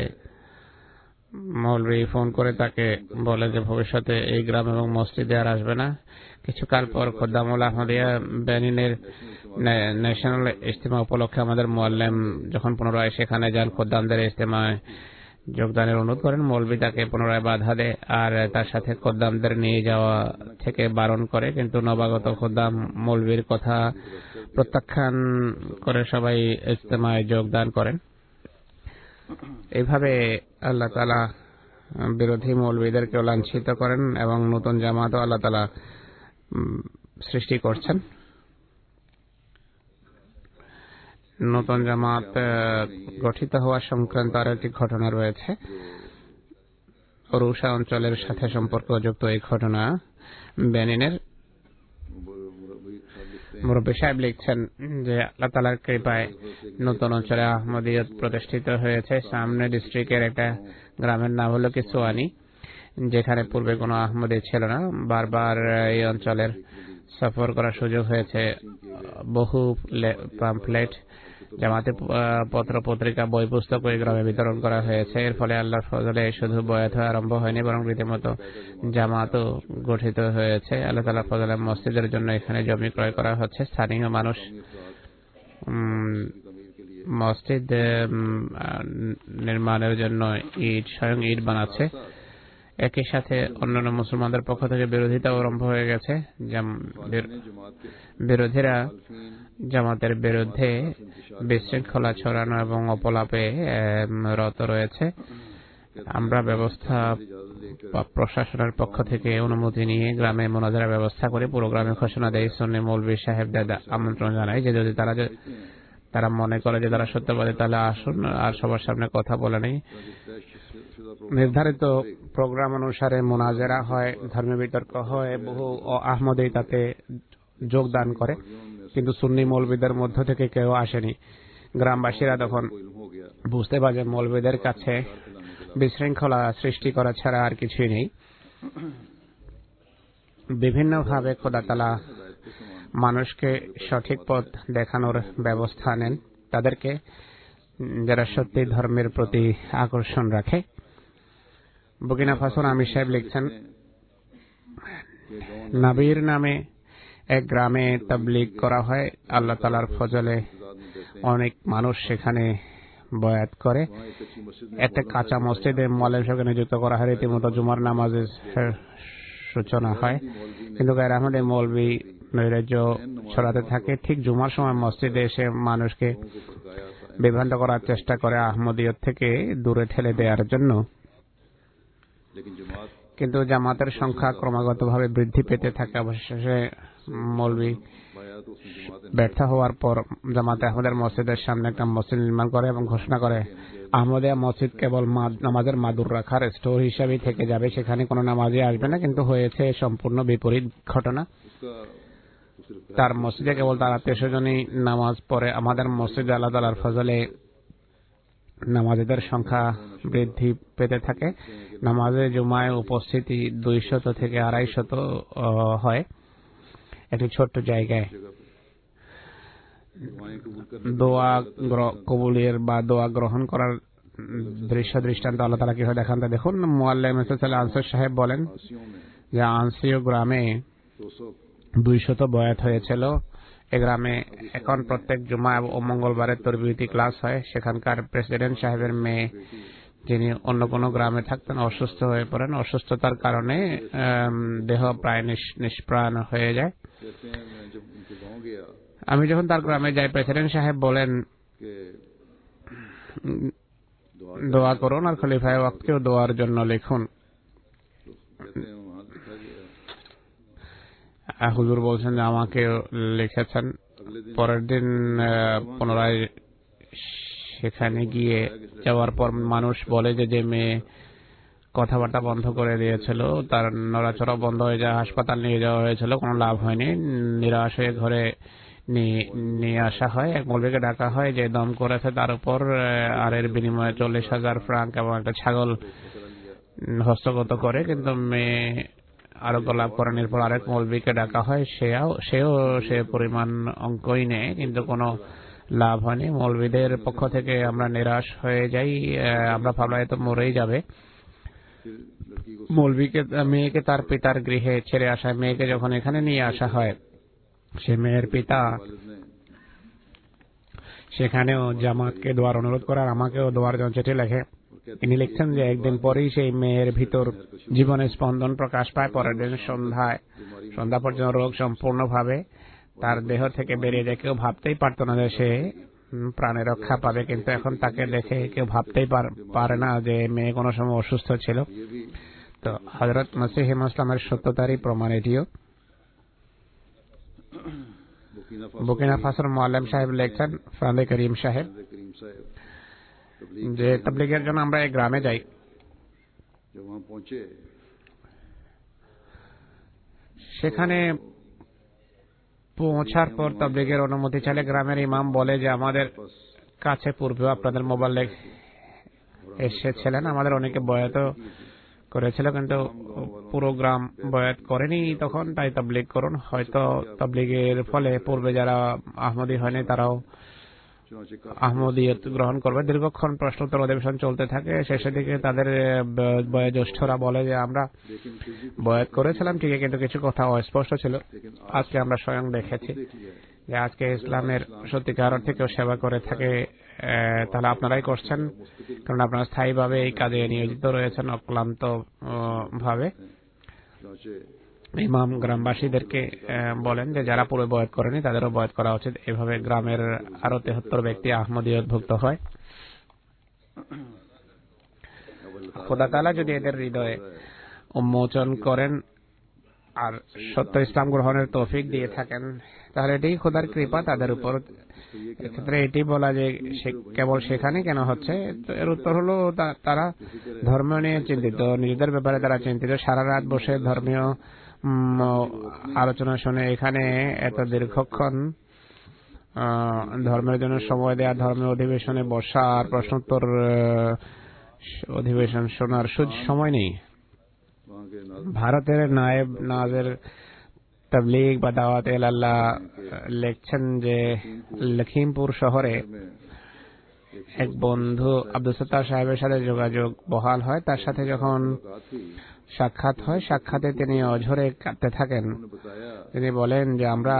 মৌলভী ফোন করে তাকে বলে যে ভবিষ্যতে এই গ্রাম এবং মসজিদে আর আসবে না। কিছুকাল পর খোদ্দামুল আহমদিয়া বেনিনের ন্যাশনাল ইজতিমা উপলক্ষে আমাদের মুআল্লিম যখন পুনরায় সেখানে যান, খোদ্দামদের ইজতিমায় যোগদানের অনুরোধ করেন। মৌলভী তাকে পুনরায় বাধা দেয় আর তার সাথে খোদ্দামদের নিয়ে যাওয়া থেকে বারণ করে, কিন্তু নবাগত খোদ্দাম মৌলভীর কথা প্রত্যাখ্যান করে সবাই ইজতিমায় যোগদান করেন। এইভাবে আল্লাহ তাআলা বিরোধী মৌলভীদেরকে লাঞ্ছিত করেন এবং নতুন জামাতও আল্লাহ তাআলা সৃষ্টি করছেন। নতুন জামাত গঠিত হওয়া সংক্রান্ত আরো একটি ঘটনা রয়েছে। রুশা অঞ্চলের সাথে সম্পর্কযুক্ত এই ঘটনা। বেনিনের মুরব্বী সাহেব লিখছেন যে আল্লাহ তাআলার কৃপায় নতুন অঞ্চলে আহমদিয়ত প্রতিষ্ঠিত হয়েছে। সামনে ডিস্ট্রিক্টের একটা গ্রামের নাম হলো কিসওয়ানি, যেখানে পূর্বে কোনো আহমদি ছিল না। বারবার এই অঞ্চলের সফর করার সুযোগ হয়েছে। বহু পাম্পলেট, জামাতে পত্র পত্রিকা, বই পুস্তক ওই গ্রামে বিতরণ করা হয়েছে। এর ফলে আল্লাহর ফজলে শুধু বয়াত হওয়া আরম্ভ হয়নি, বরং রীতিমতো জামাতও গঠিত হয়েছে। আল্লাহ তাআলার ফজলে মসজিদের জন্য এখানে জমি ক্রয় করা হচ্ছে। স্থানীয় মানুষ মসজিদ নির্মাণের জন্য ইট স্বয়ং ইট বানাচ্ছে। একই সাথে অন্যান্য মুসলমানদের পক্ষ থেকে বিরোধিতাও আরম্ভ হয়ে গেছে। বিরোধীরা জামাতের বিরুদ্ধে বিশৃঙ্খলা ছড়ানো এবং অপলাপে রত রয়েছে। আমরা ব্যবস্থা প্রশাসনের পক্ষ থেকে অনুমতি নিয়ে গ্রামে মোনাজারার ব্যবস্থা করে পুরো গ্রামে ঘোষণা দেয়। সুন্নি মৌলভী সাহেবদের আমন্ত্রণ জানায় যে যদি তারা তারা মনে করে যে তারা সত্যবাদী তাহলে আসুন আর সবার সামনে কথা বলে নেই। নির্ধারিত প্রোগ্রাম অনুসারে মোনাজারা হয়, ধর্মীয় বিতর্ক হয়, বহু আহমদী তাতে যোগদান করে, কিন্তু সুন্নি মৌলভীদের মধ্য থেকে কেউ আসেনি। গ্রামবাসীরা তখন বুঝতে পারে যে মৌলভীদের কাছে বিশৃঙ্খলা সৃষ্টি করা ছাড়া আর কিছুই নেই। বিভিন্নভাবে খোদা তাআলা মানুষকে সঠিক পথ দেখানোর ব্যবস্থা নেন, তাদেরকে যারা সত্যি ধর্মের প্রতি আকর্ষণ রাখে। বুর্কিনা ফাসোর আমির সাহেব লিখছেন, নাবির নামে এক গ্রামে তাবলীগ করা হয়। আল্লাহ তাআলার ফজলে অনেক মানুষ সেখানে বয়াত করে। একটা কাঁচা মসজিদে মুয়াল্লিম সাহেবকে নিযুক্ত করা হয়, রীতিমতো জুমার নামাজের সূচনা হয়। কিন্তু গায়র আহমদী মৌলভী নৈরাজ্য ছড়াতে থাকে। ঠিক জুমার সময় মসজিদে এসে মানুষকে বিভ্রান্ত করার চেষ্টা করে আহমদিয়ত থেকে দূরে ঠেলে দেওয়ার জন্য। কিন্তু জামাতের সংখ্যা ক্রমাগতভাবে বৃদ্ধি পেতে থাকে। অবশেষে মৌলভী ব্যর্থ হওয়ার পর জামাতে আহমদের মসজিদের সামনে একটা মসজিদ নির্মাণ করে এবং ঘোষণা করে আহমদিয়া মসজিদ কেবল নামাজের মাদুর রাখার স্টোর হিসাবেই থেকে যাবে, সেখানে কোনো নামাজি আসবে না। কিন্তু হয়েছে সম্পূর্ণ বিপরীত ঘটনা। তার মসজিদে কেবল তার আত্মীয় স্বজনই নামাজ পড়ে। আমাদের মসজিদে আল্লাহ তাআলার ফজলে নামাজীদের সংখ্যা বৃদ্ধি পেতে থাকে। নামাজে জুমায় উপস্থিতি দুইশত থেকে আড়াইশত হয় একটি ছোট্ট জায়গায়। দোয়া কবুলের বা দোয়া গ্রহণ করার দৃশ্য দৃষ্টান্ত আল্লাহ তাআলা কিভাবে দেখান তা দেখুন। মুআল্লিম আনসার সাহেব বলেন যে আনসিও গ্রামে দুইশত বয়াত হয়েছিল। এ গ্রামে এখন প্রত্যেক জুমা ও মঙ্গলবারের তরবিয়তি ক্লাস হয়। সেখানকার প্রেসিডেন্ট সাহেবের মেয়ে, যিনি অন্য কোনো গ্রামে থাকতেন, অসুস্থ হয়ে পড়েন। অসুস্থতার কারণে দেহ প্রায় নিষ্প্রাণ হয়ে যায়। আমি যখন তার গ্রামে যাই, প্রেসিডেন্ট সাহেব বলেন দোয়া করুন আর খলিফায়ে ওয়াক্তকেও দোয়ার জন্য লিখুন। হুজুর বলছেন যে আমাকে লিখেছেন। পরের দিন পুনরায় সেখানে গিয়ে যাওয়ার পর মানুষ বলে যে যে মেয়ে কথাবার্তা বন্ধ করে দিয়েছিল, তার নড়াচড়া বন্ধ হয়ে যায়, হাসপাতাল নিয়ে যাওয়া হয়েছিল, কোনো লাভ হয়নি। নিরাশ হয়ে ঘরে নিয়ে আসা হয়। এক মৌলভীকে ডাকা হয় যে দম করেছে, তার উপর আর এর বিনিময়ে চল্লিশ হাজার ফ্রাঙ্ক এবং একটা ছাগল হস্তগত করে। কিন্তু মেয়ে আরোগ্য লাভ করেন। এরপর আরেক মৌলভীকে ডাকা হয়, সেও সেও সে পরিমাণ অঙ্কই নেয়, কিন্তু কোনো লাভ হয়নি। মৌলভীদের পক্ষ থেকে আমরা নিরাশ হয়ে যাই। আমরা ভাবলাম তো মরেই যাবে। মৌলভীকে মেয়েকে তার পিতার গৃহে ছেড়ে আসা হয়। মেয়েকে যখন এখানে নিয়ে আসা হয়, সে মেয়ের পিতা সেখানেও জামাতকে দোয়ার অনুরোধ করার, আমাকেও দোয়ার জন্য চিঠি লেখে। তিনি লিখছেন যে একদিন পরেই সেই মেয়ের ভিতর জীবনের স্পন্দন প্রকাশ পায়। পরের দিন সন্ধ্যায় সন্ধ্যা পর্যন্ত রোগ সম্পূর্ণভাবে তার দেহ থেকে বেরিয়ে যায়। কেউ ভাবতেই পারত না যে সে প্রাণে রক্ষা পাবে, কিন্তু এখন তাকে দেখে কেউ ভাবতেই পারে না যে মেয়ে কোনো সময় অসুস্থ ছিল। তো হযরত মসিহ ইসলামের সত্যতারই প্রমাণ এটিও। বুর্কিনা ফাসোর মুআল্লিম সাহেব লিখছেন, ফান্দে করিম সাহেব, যে তাবলীগের জন্য আমরা এই গ্রামে যাই। সেখানে পৌঁছার পর তাবলীগের অনুমতি চাইলে গ্রামের ইমাম বলে যে আমাদের কাছে পূর্বে আপনাদের মোবাল্লেগ এসেছিলেন, আমাদের অনেকে বয়াত করেছিল, কিন্তু পুরো গ্রাম বয়াত করেনি তখন, তাই তাবলীগ করুন। হয়তো তাবলীগের ফলে পূর্বে যারা আহমদী হয়নি তারাও আহমদিয়ত গ্রহণ করবে। দীর্ঘক্ষণ প্রশ্নোত্তর অধিবেশন চলতে থাকে। শেষের দিকে তাদের বয়োজ্যেষ্ঠরা বলে যে আমরা বয়াত করেছিলাম ঠিকই, কিন্তু কিছু কথা অস্পষ্ট ছিল। আজকে আমরা স্বয়ং দেখেছি যে আজকে ইসলামের সত্যিকার অর্থে কেউ সেবা করে থাকে তাহলে আপনারাই করছেন, কারণ আপনারা স্থায়ীভাবে এই কাজে নিয়োজিত রয়েছেন অক্লান্ত ভাবে। ইমাম গ্রামবাসীদেরকে বলেন যে যারা পুরো বয়াত করেনি তাদেরও বয়াত করা উচিত। এভাবে গ্রামের আরো তেহত্তর ব্যক্তি আহমদিয়তভুক্ত হয়। খোদা তাআলা যদি এদের হৃদয়ে উন্মোচন করেন আর সত্য ইসলাম গ্রহণের তৌফিক দিয়ে থাকেন, তাহলে এটাই খোদার কৃপা তাদের উপর। এক্ষেত্রে এটি বলা যে কেবল সেখানে কেন হচ্ছে, তো এর উত্তর হলো তারা ধর্ম নিয়ে চিন্তিত, নিজেদের ব্যাপারে তারা চিন্তিত। সারা রাত বসে ধর্মীয় আলোচনা শুনে এখানে এত দীর্ঘক্ষণ ধর্মের জন্য সময় দেয়া, ধর্মের অধিবেশনে বসা আর প্রশ্নোত্তর অধিবেশন শোনার সময় নেই। ভারতের নায়েব নাজের তাবলীগ বা দাওয়াত ইলাল্লাহ লিখছেন যে লখিমপুর শহরে এক বন্ধু আব্দুল সত্তার সাহেবের সাথে যোগাযোগ বহাল হয়। তার সাথে যখন সাক্ষাৎ হয়, সাক্ষাতে তিনি অঝরে কাঁদতে থাকেন। তিনি বলেন যে আমরা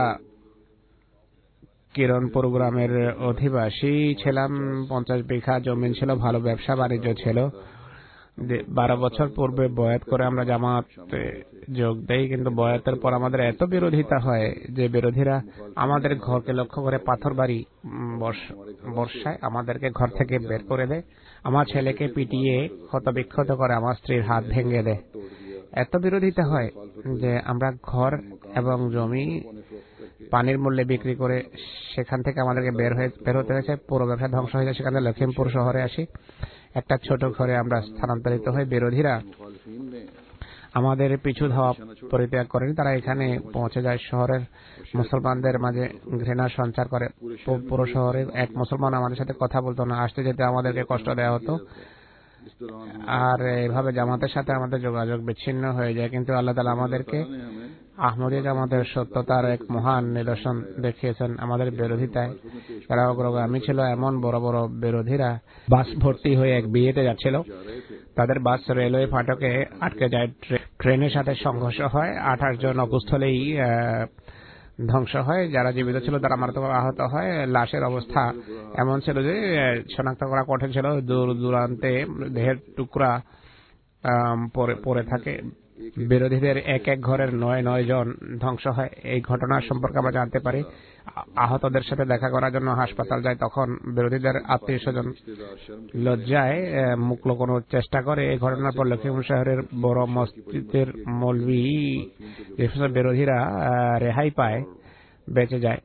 কিরণপুর গ্রামের অধিবাসী ছিলাম, পঞ্চাশ বিঘা জমিন ছিল, ভালো ব্যবসা বাণিজ্য ছিল। বারো বছর পূর্বে বয়াত করে আমরা জামাতে যোগ দেই, কিন্তু বয়াতের পর আমাদের এত বিরোধিতা হয় যে বিরোধীরা আমাদের ঘরকে লক্ষ্য করে পাথর বাড়ি বর্ষায় আমাদেরকে ঘর থেকে বের করে দেয়। আমার ছেলেকে পিটিয়ে ক্ষতবিক্ষত করে, আমার স্ত্রীর হাত ভেঙে দেয়। এত বিরোধিতা হয় যে আমরা ঘর এবং জমি পানির মূল্যে বিক্রি করে সেখান থেকে আমাদেরকে বের হয়ে বের হতে হয়েছে। পুরো ব্যবসা ধ্বংস হয়েছে। সেখানে লখিমপুর শহরে আসি, একটা ছোট ঘরে আমরা স্থানান্তরিত হই। বিরোধীরা আমাদের পিছু ধাওয়া পরিত্যাগ করেন, তারা এখানে পৌঁছে যায়। শহরের মুসলমানদের মাঝে ঘৃণা সঞ্চার করে। পুরো শহরে এক মুসলমান আমাদের সাথে কথা বলতো না, আসতে যেতে আমাদেরকে কষ্ট দেওয়া হতো, আর এভাবে জামাতের সাথে আমাদের যোগাযোগ বিচ্ছিন্ন হয়ে যায়। কিন্তু আল্লাহ তাআলা আমাদেরকে আহমদী জামাতের সত্যতার এক মহান নিদর্শন দেখিয়েছেন। আমাদের বিরোধিতায় যারা অগ্রগামী ছিল, এমন বড় বড় বিরোধীরা বাস ভর্তি হয়ে এক বিয়েতে যাচ্ছিল, তাদের বাস রেলওয়ে ফাটকে আটকে যায়। ট্রেনের সাথে সংঘর্ষ হয়, আঠাশ জন অকুস্থলেই ধ্বংস হয়। যারা জীবিত ছিল তারা মারাত্মক আহত হয়। লাশের অবস্থা এমন ছিল যে শনাক্ত করা কঠিন ছিল। দূর দূরান্তে দেহের টুকরা পড়ে থাকে। বিরোধীদের এক এক ঘরের নয় নয় জন ধ্বংস হয়। এই ঘটনার সম্পর্কে আমরা জানতে পারি। আহতদের সাথে দেখা করার জন্য হাসপাতাল যায়, তখন বিরোধীদের আত্মীয় স্বজন লজ্জায় মুখ লুকোনোর চেষ্টা করে। এই ঘটনার পর লখিমপুর শহরের বড় মসজিদের মৌলভী বিরোধীরা রেহাই পায়, বেঁচে যায়।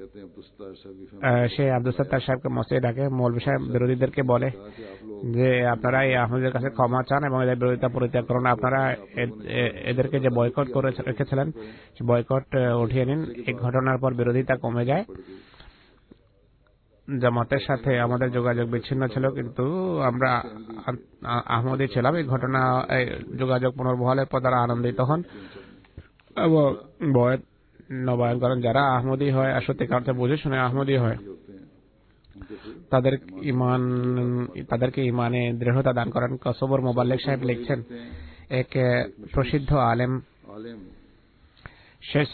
সে আব্দুল সত্তার সাহেবকে মসজিদে ডাকে। মৌলভী সাহেব বিরোধীদেরকে বলে যে আপনারা এই আহমদের কাছে ক্ষমা চান এবং এদের বিরোধিতা পরিত্যাগ করুন। আপনারা এদেরকে যে বয়কট করে রেখেছিলেন বয়কট উঠিয়ে নিন। এই ঘটনার পর বিরোধিতা কমে যায়। জামাতের সাথে আমাদের যোগাযোগ বিচ্ছিন্ন ছিল, কিন্তু আমরা আহমদী ছিলাম। এই ঘটনা যোগাযোগ পুনর্বহালের পর তারা আনন্দিত হন এবং বয়াত নবায়ন করেন। যারা আহমদী হয়, সত্যিকারতে বুঝে শুনে আহমদী হয়, তাদের ইমান তাদেরকে ইমানে দৃঢ়তা দান করেন। কসবর মোবাল্লেক সাহেব লিখছেন, এক প্রসিদ্ধ আলেম শেখ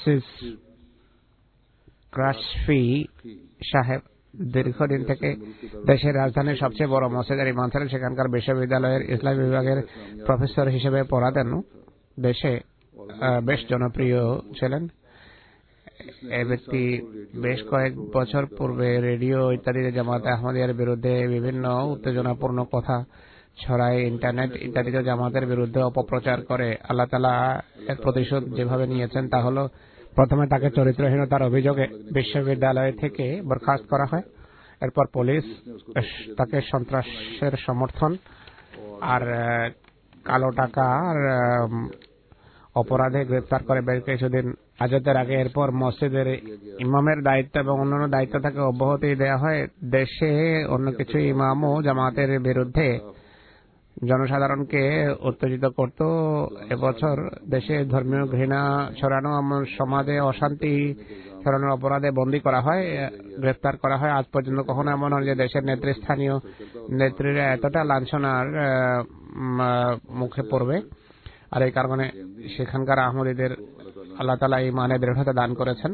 কাশফি সাহেব দীর্ঘদিন থেকে দেশের রাজধানীর সবচেয়ে বড় মসজিদের ইমাম ছিলেন। সেখানকার বিশ্ববিদ্যালয়ের ইসলাম বিভাগের প্রফেসর হিসেবে পড়াতেন। দেশে বেশ জনপ্রিয় ছিলেন। এই ব্যক্তি বেশ কয়েক বছর পূর্বে রেডিও ইত্যাদিতে জামাতে আহমদিয়ার বিরুদ্ধে বিভিন্ন উত্তেজনাপূর্ণ কথা ছড়ায়, ইন্টারনেট ইত্যাদিতে জামাতের বিরুদ্ধে অপপ্রচার করে। আল্লাহ তাআলা এর প্রতিশোধ যেভাবে নিয়েছেন তা হলো, প্রথমে তাকে চরিত্রহীনতার অভিযোগে বিশ্ববিদ্যালয় থেকে বরখাস্ত করা হয়। এরপর পুলিশ তাকে সন্ত্রাসের সমর্থন আর কালো টাকার অপরাধে গ্রেফতার করে বেশ কিছুদিন হাজতের আগে। এরপর মসজিদের ইমামের দায়িত্ব এবং অন্যান্য দায়িত্ব তাকে অব্যাহতি দেওয়া হয়। দেশে অন্য কিছু ইমামও জামাতের বিরুদ্ধে জনসাধারণকে উত্তেজিত করত। এবছর দেশে ধর্মীয় ঘৃণা ছড়ানো এমন সমাজে অশান্তি ছড়ানোর অপরাধে বন্দী করা হয়, গ্রেফতার করা হয়। আজ পর্যন্ত কখনো এমন হয় যে দেশের নেতৃস্থানীয় নেত্রীরা এতটা লাঞ্ছনার মুখে পড়বে। আর এই কারণে সেখানকার আহমদীদের আল্লাহ তাআলা ইমানে দৃঢ়তা দান করেছেন।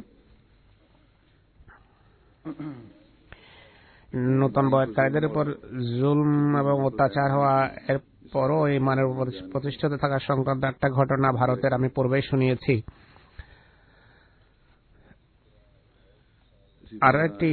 নতুন বয়াতকারীদের উপর জুলম এবং অত্যাচার হওয়া এর পরও ইমানের উপর প্রতিষ্ঠিত থাকা সংক্রান্ত একটা ঘটনা ভারতের আমি পূর্বেই শুনিয়েছি। আরো একটি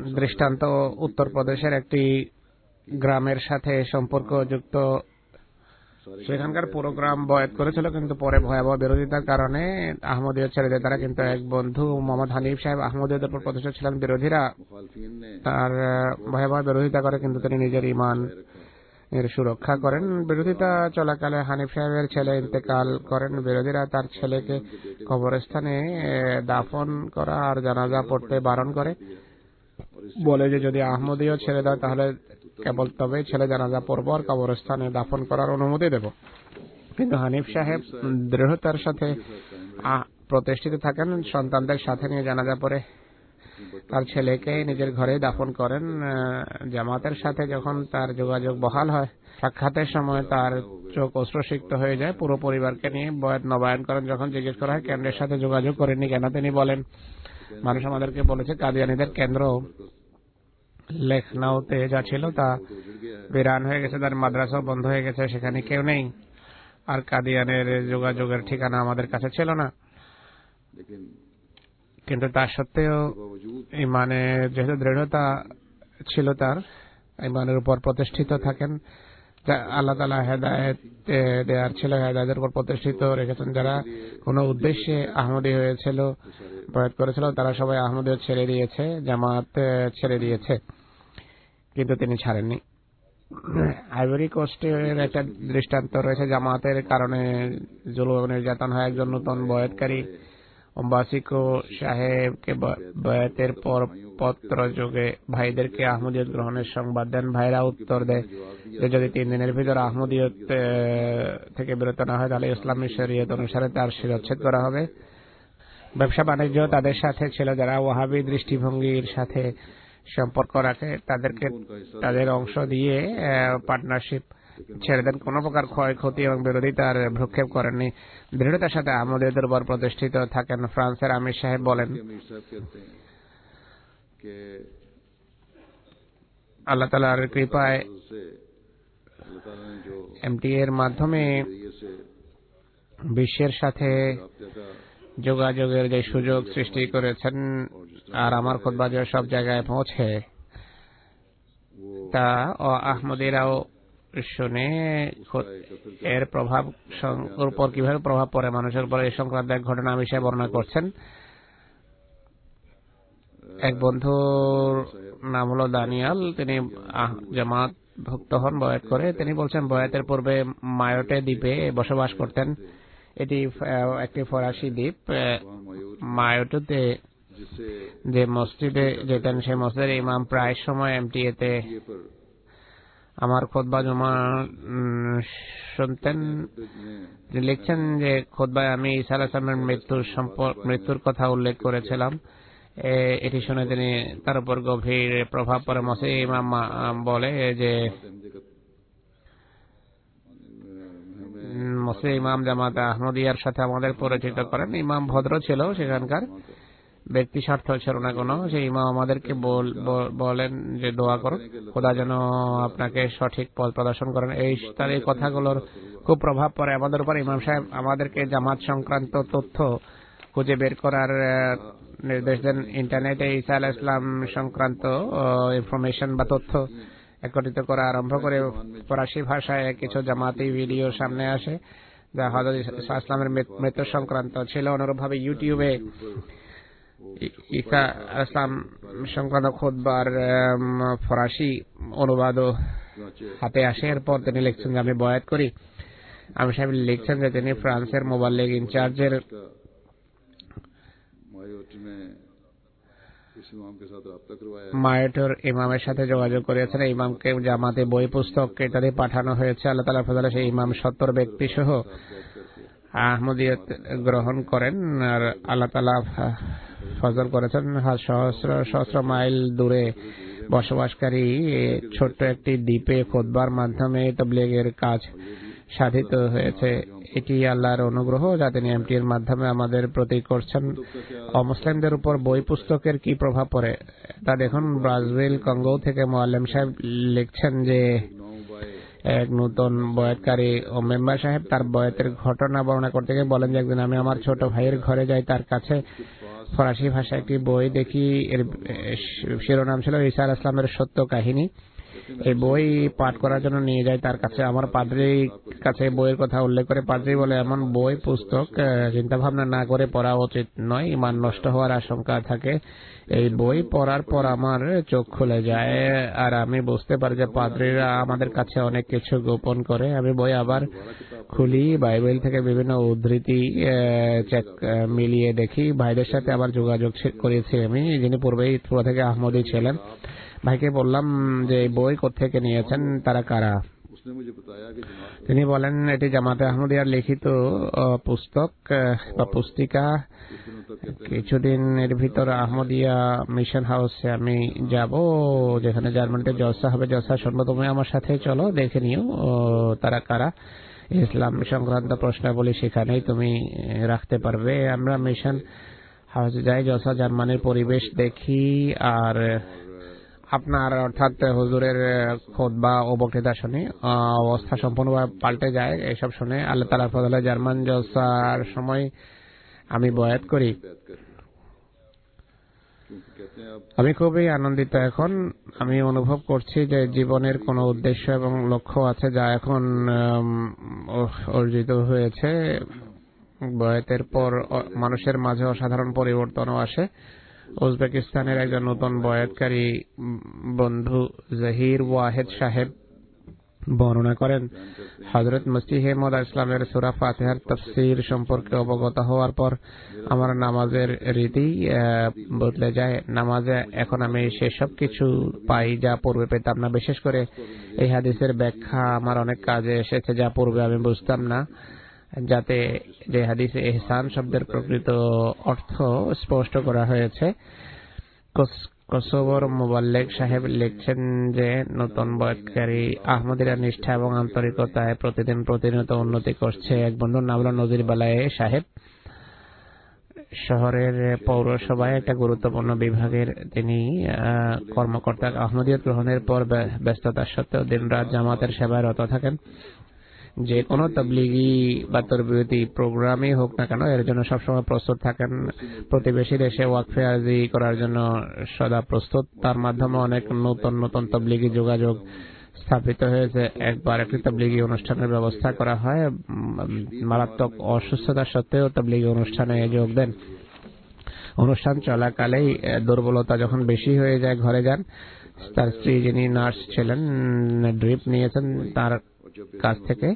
দৃষ্টান্ত উত্তরপ্রদেশের একটি গ্রামের সাথে সম্পর্কযুক্ত সেখানকার প্রোগ্রাম বয়াত করেছিল, কিন্তু পরে ভয়াবহ বিরোধিতার কারণে আহমদীয় ছেড়ে দেয় তারা। কিন্তু এক বন্ধু মোহাম্মদ হানিফ সাহেব আহমদীয়দের উপর প্রতিষ্ঠিত ছিলেন। বিরোধীরা তার ভয়াবহ বিরোধিতা করে, কিন্তু তিনি নিজের ঈমান এর সুরক্ষা করেন। বিরোধিতা চলাকালে হানিফ সাহেবের ছেলে ইন্তেকাল করেন। বিরোধীরা তার ছেলেকে কবরস্থানে দাফন করা আর জানাজা পড়তে বারণ করে, বলে যে যদি আহমদীয় ছেড়ে দেয় তাহলে কেবল তবে ছেলে জানাজা পড়ব আর কবরস্থানে দাফন করার অনুমতি দেব। কিন্তু হানিফ সাহেব দৃঢ়তার সাথে প্রতিষ্ঠিত থাকেন। সন্তানদের সাথে নিয়ে জানাজা পড়ে তার ছেলেকে নিজের ঘরে দাফন করেন। জামাতের সাথে যখন তার যোগাযোগ বহাল হয়, সাক্ষাতের সময় তার চোখ অশ্রুসিক্ত হয়ে যায়। পুরো পরিবারকে নিয়ে বয়াত নবায়ন করেন। যখন জিজ্ঞেস করা হয় কেন্দ্রের সাথে যোগাযোগ করেননি কেন, তিনি বলেন মানুষ আমাদেরকে বলেছে কাদিয়ানীদের কেন্দ্র লখনৌতে যা ছিল তা বিরান হয়ে গেছে, তার মাদ্রাসা বন্ধ হয়ে গেছে, সেখানে কেউ নেই, আর কাদিয়ানের যোগাযোগের ঠিকানা আমাদের কাছে ছিল না। কিন্তু তা সত্ত্বেও ইমানে যেহেতু দৃঢ়তা ছিল, তার ইমানের উপর প্রতিষ্ঠিত থাকেন। আল্লাহ তাআলা হেদায়েত দেওয়ার ছিল, হেদায়েতের উপর প্রতিষ্ঠিত রেখেছেন। যারা কোনো উদ্দেশ্যে আহমদী হয়েছিল, বয়াত করেছিল, তারা সবাই আহমদীয়ত ছেড়ে দিয়েছে, জামাত ছেড়ে দিয়েছে, কিন্তু তিনি ছাড়েননি। আইভরি কোস্টের একটা দৃষ্টান্ত রয়েছে। জামাতের কারণে জুলুম ও নির্যাতন হয়। একজন নতুন বয়াতকারী ওম্বাসিকো সাহেবকে বয়াতের পর পত্র যোগে ভাইদেরকে আহমদীয়ত গ্রহণের সংবাদ দেন। ভাইরা উত্তর দেয় যে যদি তিন দিনের ভিতর আহমদীয়ত থেকে বিরত না হয় তাহলে ইসলামী শরীয়ত অনুসারে তার শিরচ্ছেদ করা হবে। ব্যবসা বাণিজ্য তাদের সাথে ছিল, যারা ওয়াহাবি দৃষ্টিভঙ্গির সাথে সম্পর্ক রাখে তাদেরকে তাদের অংশ দিয়ে পার্টনারশিপ ছেড়ে দেন। কোন প্রকার ক্ষয়ক্ষতি এবং বিরোধিতার ভ্রুক্ষেপ করেননি। দৃঢ়তার সাথে আহমদীয়দের উপর প্রতিষ্ঠিত থাকেন। ফ্রান্সের আমির সাহেব বলেন আল্লাহ তাআলার কৃপায় এমটি এর মাধ্যমে বিশ্বের সাথে যোগাযোগের যে সুযোগ সৃষ্টি করেছেন, আর আমার খুতবা যে সব জায়গায় পৌঁছে তা আহমদীরাও শুনে এর প্রভাব উপর কিভাবে প্রভাব পড়ে মানুষের উপর, এই সংক্রান্ত এক ঘটনা আমি সে বর্ণনা করছেন। এক বন্ধুর নাম হলো দানিয়াল, তিনি জামাত ভুক্ত হন, বয়াত করে। তিনি বলছেন বয়াতের পূর্বে মায়োটে দ্বীপে বসবাস করতেন। এটি একটি ফরাসি দ্বীপ। মায়োটোতে যে মসজিদে যেতেন, সেই মসজিদের ইমাম প্রায় সময় এমটিএতে আমার খুতবা জমা শুনতেন। লিখছেন যে খুতবায় আমি ঈসা আলাইহিস সালামের মৃত্যুর মৃত্যুর কথা উল্লেখ করেছিলাম। এটি শুনে তিনি তার উপর গভীর প্রভাব পড়ে। মসজিদ ইমাম বলে যে মসজিদ ইমাম জামাত আহমদিয়ার সাথে আমাদের পরিচিত করেন। ইমাম ভদ্র ছিল, সেখানকার ব্যক্তি স্বার্থ ছিল না কোনো। সেই ইমাম আমাদেরকে বলেন যে দোয়া করুন, খোদা যেন আপনাকে সঠিক পথ প্রদর্শন করেন। এই তার এই কথাগুলোর খুব প্রভাব পড়ে আমাদের উপর। ইমাম সাহেব আমাদেরকে জামাত সংক্রান্ত তথ্য খুঁজে বের করার নির্দেশ দেন। ইন্টারনেটে ঈসা আলাইহিস সালাম সংক্রান্ত ইনফরমেশন বা তথ্য একত্রিত করা আরম্ভ করে। ফরাসি ভাষায় কিছু জামাতি ভিডিও সামনে আসে যা হযরত ঈসা আলাইহিস সালামের মৃত্যু সংক্রান্ত ছিল। অনুরূপভাবে ইউটিউবে ঈসা আলাইহিস সালাম সংক্রান্ত খুতবার ফরাসি অনুবাদও হাতে আসে। এরপর তিনি লিখছেন যে আমি বয়াত করি। আমি সাহেব লিখছেন যে তিনি ফ্রান্সের মোবাল্লিগ ইনচার্জের মায়োটোর ইমামের সাথে যোগাযোগ করেছেন। ইমামকে জামাতে বই পুস্তক ইত্যাদি পাঠানো হয়েছে। আল্লাহ তাআলার ফজলে সেই ইমাম সত্তর ব্যক্তি সহ আহমদিয়ত গ্রহণ করেন। আর আল্লাহ তাআলা ফজল করেছেন সহস্র সহস্র মাইল দূরে বসবাসকারী ছোট্ট একটি দ্বীপে খুতবার মাধ্যমে তাবলীগের কাজ সাধিত হয়েছে। এটি আল্লাহর অনুগ্রহ যা তিনি এমটি এর মাধ্যমে আমাদের প্রতি করছেন। অমুসলিমদের উপর বই পুস্তকের কি প্রভাব পড়ে তা দেখুন। ব্রাজিল কঙ্গো থেকে মোয়াল্লেম সাহেব লিখছেন যে এক নতুন বয়াতকারী ও মেম্বার সাহেব তার বয়াতের ঘটনা বর্ণনা করতে গিয়ে বলেন যে একদিন আমি আমার ছোট ভাইয়ের ঘরে যাই, তার কাছে ফরাসি ভাষায় একটি বই দেখি। এর শিরোনাম ছিল ঈসা আলাইহিস সালামের সত্য কাহিনী। এই বই পাঠ করার জন্য নিয়ে যায় তার কাছে। আমার পাদ্রীর কাছে বইয়ের কথা উল্লেখ করে পাদ্রী বলে, এমন বই পুস্তক চিন্তা ভাবনা না করে পড়া উচিত নয়, ইমান নষ্ট হওয়ার আশঙ্কা থাকে। এই বই পড়ার পর আমার চোখ খুলে যায় আর আমি বুঝতে পারি যে পাদ্রীরা আমাদের কাছে অনেক কিছু গোপন করে। আমি বই আবার খুলি, বাইবেল থেকে বিভিন্ন উদ্ধৃতি চেক মিলিয়ে দেখি। ভাইদের সাথে আবার যোগাযোগ করেছি আমি, যিনি পূর্বেই পুরো থেকে আহমদী ছিলেন। ভাইকে বললাম যে বই কোত্থেকে নিয়েছেন, তারা কারা? তিনি বলেন এটি জামাতে আহমদিয়ার লিখিত পুস্তক বা পুস্তিকা। কিছুদিন এর ভিতর আহমদিয়া মিশন হাউসে আমি যাব, যেখানে জার্মানিতে জলসা হবে। জলসা শুনবো, তুমি আমার সাথে চলো, দেখে নিও তারা কারা। ইসলাম সংক্রান্ত প্রশ্নাবলী সেখানেই তুমি রাখতে পারবে। আমরা মিশন হাউসে যাই, জলসা জার্মানির পরিবেশ দেখি আর আপনার অর্থাৎ হুজুরের খুতবা ও বক্তৃতা শুনি, অবস্থা সম্পূর্ণভাবে পাল্টে যায়। এইসব শুনে আল্লাহ তাআলার ফজলে জার্মান জলসার সময় আমি বয়াত করি। আমি খুবই আনন্দিত। এখন আমি অনুভব করছি যে জীবনের কোনো উদ্দেশ্য এবং লক্ষ্য আছে যা এখন অর্জিত হয়েছে। বয়াতের পর মানুষের মাঝে অসাধারণ পরিবর্তনও আসে। উজবেকিস্তানের একজন নতুন বয়াতকারী বন্ধু জহির ওয়াহেদ সাহেব বর্ণনা করেন, হযরত মসিহ মাউদ ইসলামের সূরা ফাতিহার তাফসীর সম্পর্কে অবগত হওয়ার পর আমার নামাজের রীতি বদলে যায়। নামাজে এখন আমি সেসব কিছু পাই যা পূর্বে পেতাম না। বিশেষ করে এই হাদিসের ব্যাখ্যা আমার অনেক কাজে এসেছে যা পূর্বে আমি বুঝতাম না। যাতে যে হাদিসে ইহসান শব্দের প্রকৃত অর্থ স্পষ্ট করা হয়েছে। কসোভোর মুবাল্লেগ সাহেব লিখছেন যে নতুন বয়াতকারী আহমদীরা নিষ্ঠা এবং আন্তরিকতায় প্রতিদিন প্রতিনিয়ত উন্নতি করছে। এক বন্ধুর নাম হল নজির বালায়ে সাহেব। শহরের পৌরসভায় একটা গুরুত্বপূর্ণ বিভাগের তিনি কর্মকর্তা। আহমদিয়ত গ্রহণের পর ব্যস্ততা সত্ত্বেও দিনরাত জামাতের সেবায় রত থাকেন। যে কোনো তাবলিগি বা তরবিয়তি প্রোগ্রামই হোক না কেন, এর জন্য সবসময় প্রস্তুত থাকেন। প্রতিবেশী দেশে ওয়াকফে আরজি করার জন্য সদা প্রস্তুত। তার মাধ্যমে অনেক নতুন নতুন তাবলিগি যোগাযোগ স্থাপিত হয়েছে। একবার একটি তাবলিগি অনুষ্ঠানের ব্যবস্থা করা হয়। মারাত্মক অসুস্থতা সত্ত্বেও তাবলিগি অনুষ্ঠানে যোগ দেন। অনুষ্ঠান চলাকালেই দুর্বলতা যখন বেশি হয়ে যায় ঘরে যান। তার স্ত্রী, যিনি নার্স ছিলেন, ড্রিপ নিয়েছেন, তার কাছ থেকে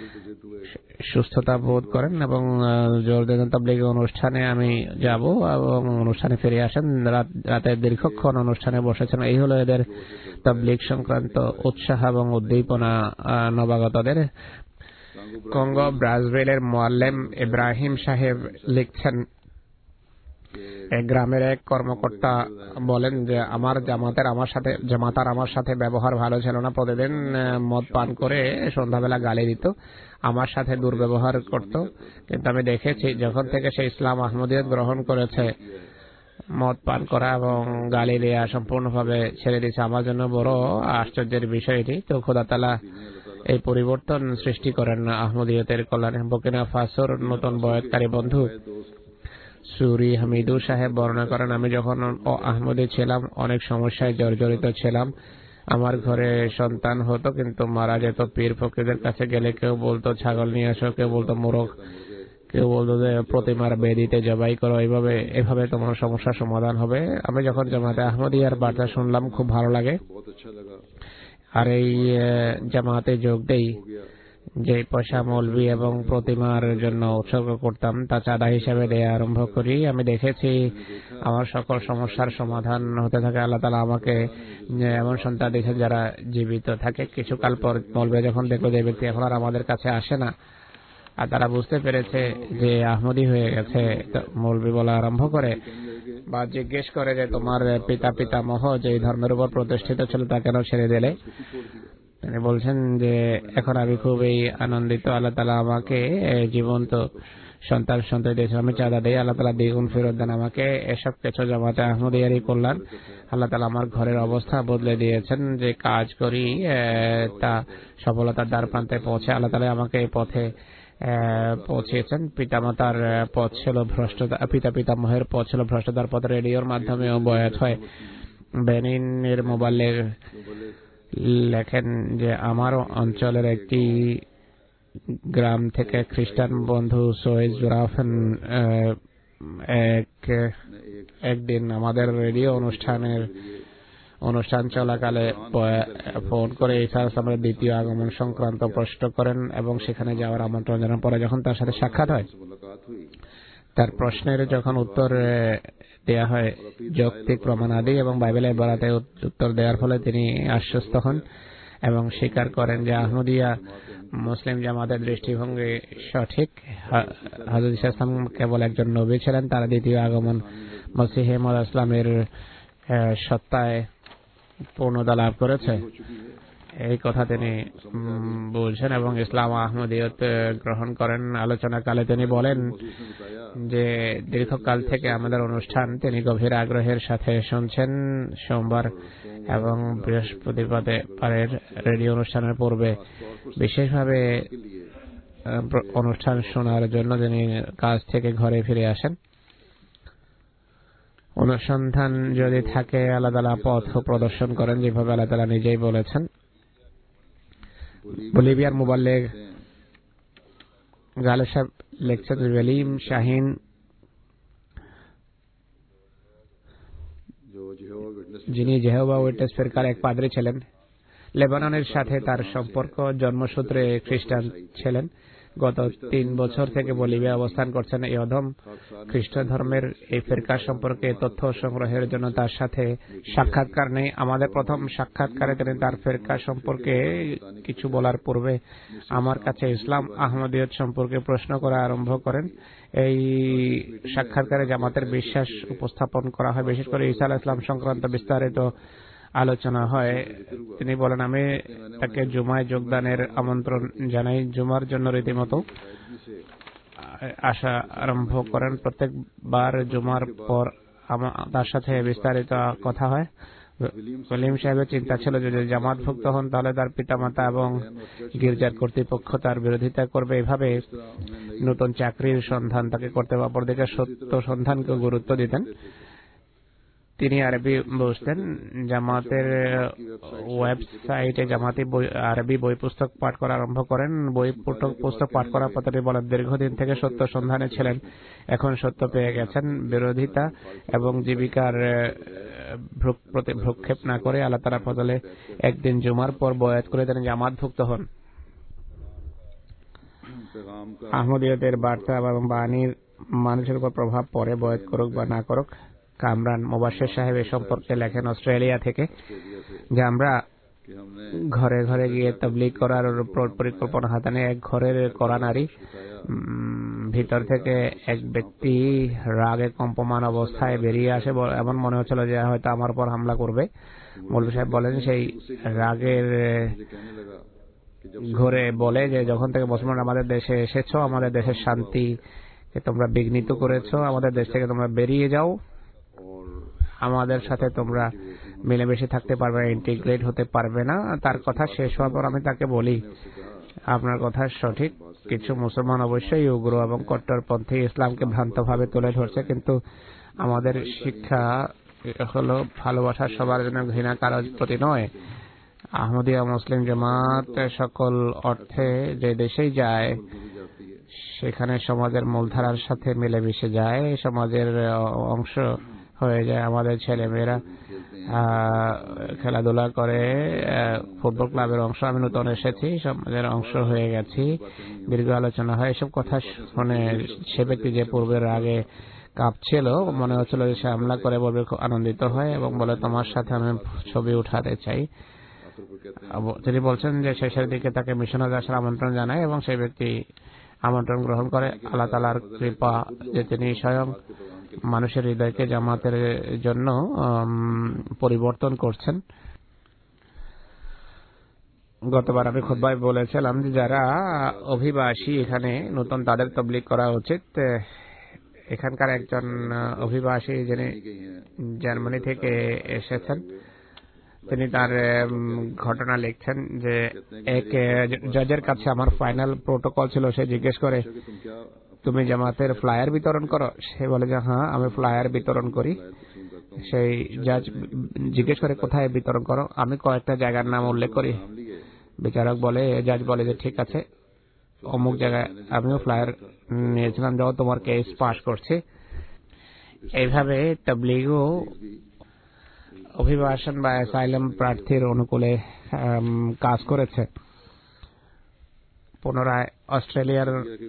সুস্থতা বোধ করেন এবং জোর দেন তাবলিগি অনুষ্ঠানে আমি যাব এবং অনুষ্ঠানে ফিরে আসেন। রাতে দীর্ঘক্ষণ অনুষ্ঠানে বসেছেন। এই হলো এদের তাবলিগ সংক্রান্ত উৎসাহ এবং উদ্দীপনা নবাগতদের। কঙ্গো ব্রাজাভিলের মুআল্লিম ইব্রাহিম সাহেব লিখছেন, এক গ্রামের এক কর্মকর্তা বলেন যে আমার জামাতের আমার সাথে জামাতার আমার সাথে ব্যবহার ভালো ছিল না। প্রতিদিন মদ পান করে সন্ধ্যাবেলা গালি দিত, আমার সাথে দুর্ব্যবহার করত। কিন্তু আমি দেখেছি যখন থেকে সে ইসলাম আহমদিয়ত গ্রহণ করেছে, মদ পান করা এবং গালি দেয়া সম্পূর্ণভাবে ছেড়ে দিয়েছে। আমার জন্য বড় আশ্চর্যের বিষয় এটি। তো খোদা তাআলা এই পরিবর্তন সৃষ্টি করেন আহমদিয়তের কল্যাণে। বুর্কিনা ফাসোর নতুন বয়াতকারী বন্ধু সুরি হামিদু সাহেব বর্ণনা করেন, আমি যখন আহমদী ছিলাম অনেক সমস্যায় জর্জরিত ছিলাম। আমার ঘরে সন্তান হতো কিন্তু মারা যেত। পীর ফকিরদের কাছে গেলে কেউ বলতো ছাগল নিয়ে আসো, কেউ বলতো মোরগ, কেউ বলতো যে প্রতিমার বেদিতে জবাই করো, এইভাবে এভাবে তোমার সমস্যার সমাধান হবে। আমি যখন জামাতে আহমদিয়ার বার্তা শুনলাম খুব ভালো লাগে আর এই জামাতে যোগ দেই। যে পয়সা মৌলবি এবং প্রতিমার জন্য উৎসর্গ করতাম তা চাঁদা হিসাবে দেয়া আরম্ভ করি। আমি দেখেছি আমার সকল সমস্যার সমাধান হতে থাকে। আল্লাহ তাআলা আমাকে এমন সন্তান দিয়েছেন যারা জীবিত থাকে। কিছুকাল পর মৌলবি যখন দেখলো যে ব্যক্তি এখন আর আমাদের কাছে আসে না আর তারা বুঝতে পেরেছে যে আহমদী হয়ে গেছে, মৌলবি বলা আরম্ভ করে বা জিজ্ঞেস করে যে তোমার পিতা পিতামহ যে ধর্মের উপর প্রতিষ্ঠিত ছিল তা কেন ছেড়ে দিলে। তিনি বলছেন যে এখন আমি খুবই আনন্দিত, আল্লাহ তাআলা আমাকে জীবন্ত সন্তান সন্ততি দিয়েছেন। আমি চাঁদা দিই, আল্লাহ তাআলা দ্বিগুণ ফেরত দেন আমাকে। এসব কিছু জামাতে আহমদিয়ারই কল্যাণ। আল্লাহ তাআলা আমার ঘরের অবস্থা বদলে দিয়েছেন। যে কাজ করি তা সফলতার দ্বার প্রান্তে পৌঁছে। আল্লাহ তাআলা আমাকে এই পথে পৌঁছেছেন। পিতামাতার পথ ছিল ভ্রষ্টতা, পিতা পিতামহের পথ ছিল ভ্রষ্টতার পথ। রেডিওর মাধ্যমেও বয়াত হয়। বেনিনের মুবাল্লিগ লেখেন যে আমার অঞ্চলের একটি গ্রাম থেকে খ্রিস্টান বন্ধু সৈয়দ জুরাফেন এক একদিন আমাদের রেডিও অনুষ্ঠানের অনুষ্ঠান চলাকালে ফোন করে ঈসা আলাইহিসসালামের দ্বিতীয় আগমন সংক্রান্ত প্রশ্ন করেন এবং সেখানে যাওয়ার আমন্ত্রণ জানান। পরে যখন তার সাথে সাক্ষাৎ হয়, তার প্রশ্নের যখন উত্তর দেয়া হয় যৌক্তিক প্রমাণাদি এবং বাইবেলের বরাতে উত্তর দেওয়ার ফলে তিনি আশ্বস্ত হন এবং স্বীকার করেন যে আহমদিয়া মুসলিম জামাতের দৃষ্টিভঙ্গি সঠিক। হযরত ঈসা আলাইহিস সালাম কেবল একজন নবী ছিলেন, তার দ্বিতীয় আগমন মসিহ মাউদ ইসলামের সত্তায় পূর্ণতা লাভ করেছে, এই কথা তিনি বলছেন এবং ইসলাম আহমদিয়ত গ্রহণ করেন। আলোচনাকালে তিনি বলেন যে দীর্ঘকাল থেকে আমাদের অনুষ্ঠান তিনি গভীর আগ্রহের সাথে শুনছেন। সোমবার এবং বৃহস্পতিবারের রেডিও অনুষ্ঠানের পূর্বে বিশেষভাবে অনুষ্ঠান শোনার জন্য তিনি কাজ থেকে ঘরে ফিরে আসেন। অনুসন্ধান যদি থাকে আল্লাহ তাআলা পথ প্রদর্শন করেন, যেভাবে আল্লাহ তাআলা নিজেই বলেছেন। বলিভিয়ার মুবাল্লিগ গালে সাহেব লিখছেন, ওয়ালিম শাহিন যিনি জেহোভা উইটনেস ফিরকার এক পাদ্রী ছিলেন, লেবাননের সাথে তার সম্পর্ক জন্মসূত্রে খ্রিস্টান ছিলেন। গত তিন বছর থেকে বলিভিয়া অবস্থান করছেন। এই অধম খ্রিস্ট ধর্মের এই ফিরকা সম্পর্কে তথ্য সংগ্রহের জন্য তার সাথে সাক্ষাৎকার নেই। আমাদের প্রথম সাক্ষাৎকারে তিনি তার ফিরকা সম্পর্কে কিছু বলার পূর্বে আমার কাছে ইসলাম আহমদিয়ত সম্পর্কে প্রশ্ন করা আরম্ভ করেন। এই সাক্ষাৎকারে জামাতের বিশ্বাস উপস্থাপন করা হয়, বিশেষ করে ঈসা আলাইহিস সালাম সংক্রান্ত বিস্তারিত আলোচনা হয়। তিনি বলেন, আমি তাকে জুমায় যোগদানের আমন্ত্রণ জানাই। জুমার জন্য রীতিমতো আসা আরম্ভ করেন। প্রত্যেকবার জুমার পর তার সাথে বিস্তারিত কথা হয়। ওয়ালিম সাহেবের চিন্তা ছিল যে যদি জামাতভুক্ত হন তাহলে তার পিতামাতা এবং গির্জার কর্তৃপক্ষ তার বিরোধিতা করবে। এভাবে নতুন চাকরির সন্ধান তাকে করতে হবে। অপরদিকে সত্য সন্ধানকে গুরুত্ব দিতেন। তিনি আরবি বুঝতেন। জামাতের ওয়েবসাইটে জামাতি আরবি বই পুস্তক পাঠ করা আরম্ভ করেন। বই পুস্তক পাঠ করার পর তিনি বলেন, দীর্ঘদিন থেকে সত্য সন্ধানে ছিলেন, এখন সত্য পেয়ে গেছেন। বিরোধিতা এবং জীবিকার প্রতি ভ্রুক্ষেপ না করে আল্লাহ তাআলার ফজলে একদিন জুমার পর বয়াত করে তিনি জামাতভুক্ত হন। আহমদিয়তের বার্তা এবং বাণীর মানুষের উপর প্রভাব পড়ে, বয়াত করুক বা না করুক। কামরান মুবাশশির সাহেব এ সম্পর্কে লেখেন অস্ট্রেলিয়া থেকে, যে আমরা ঘরে ঘরে গিয়ে তাবলীগ করার পরিকল্পনা হাতে এক ঘরের করা নারী ভিতর থেকে এক ব্যক্তি রাগে কম্পমান অবস্থায় বেরিয়ে আসে। এমন মনে হচ্ছিল যে হয়তো আমার উপর হামলা করবে। মৌলভী সাহেব বলেন, সেই রাগের ঘরে বলে যে যখন থেকে মুসলমান আমাদের দেশে এসেছো, আমাদের দেশের শান্তি তোমরা বিঘ্নিত করেছো, আমাদের দেশ থেকে তোমরা বেরিয়ে যাও, আমাদের সাথে তোমরা মিলেমিশে থাকতে পারবে না, ইন্টিগ্রেট হতে পারবে না। তার কথা শেষ হওয়ার পর আমি তাকে বলি, আপনার কথা সঠিক, কিছু মুসলমান অবশ্যই উগ্র এবং কট্টরপন্থী ইসলামকে ভ্রান্তভাবে তুলে ধরছে, কিন্তু আমাদের শিক্ষা হলো ভালোবাসা সবার জন্য, ঘৃণা কারোর প্রতি নয়। আহমদিয়া মুসলিম জামাত সকল অর্থে যে দেশেই যায় সেখানে সমাজের মূলধারার সাথে মিলেমিশে যায়, সমাজের অংশ হয়ে যায়। আমাদের ছেলে মেয়েরা খেলাধুলা করে, ফুটবল ক্লাবের অংশ। আমি নতুন এসেছি, সমাজের অংশ হয়ে গেছি। দীর্ঘ আলোচনা হয়। এসব কথা শুনে সে ব্যক্তি যে পূর্বের আগে কাঁপছিল, মনে হচ্ছিল যে সে হামলা করে বলবে, খুব আনন্দিত হয় এবং বলে তোমার সাথে আমি ছবি উঠাতে চাই। তিনি বলছেন যে শেষের দিকে তাকে মিশনে আসার আমন্ত্রণ জানায় এবং সেই ব্যক্তি আমন্ত্রণ গ্রহণ করে। আল্লাহ তাআলার কৃপা যে তিনি স্বয়ং মানুষের হৃদয়কে জামাতের জন্য পরিবর্তন করছেন। গতবার আমি খুতবায় বলেছিলাম যে যারা অভিবাসী এখানে নতুন, তাদের তাবলীগ করা উচিত। এখানকার একজন অভিবাসী যিনি জার্মানি থেকে এসেছেন, তিনি তার ঘটনা লিখছেন যে এক জজের কাছে আমার ফাইনাল প্রোটোকল ছিল। সে জিজ্ঞেস করে, তুমি জামাতের ফ্লায়ার বিতরণ করো? সে বলে যে হ্যাঁ, আমি ফ্লায়ার বিতরণ করি। সেই জাজ জিজ্ঞেস করে কোথায় বিতরণ করো, আমি কয়েকটা জায়গার নাম উল্লেখ করি। বিচারক বলে, জাজ বলে যে ঠিক আছে, অমুক জায়গায় আমিও ফ্লায়ার নিয়েছিলাম, যাও তোমার কেস পাস করছি। এইভাবে তাবলীগও অভিবাসন বা অ্যাসাইলাম প্রার্থীর অনুকূলে কাজ করেছে। পুনরায় অস্ট্রেলিয়ার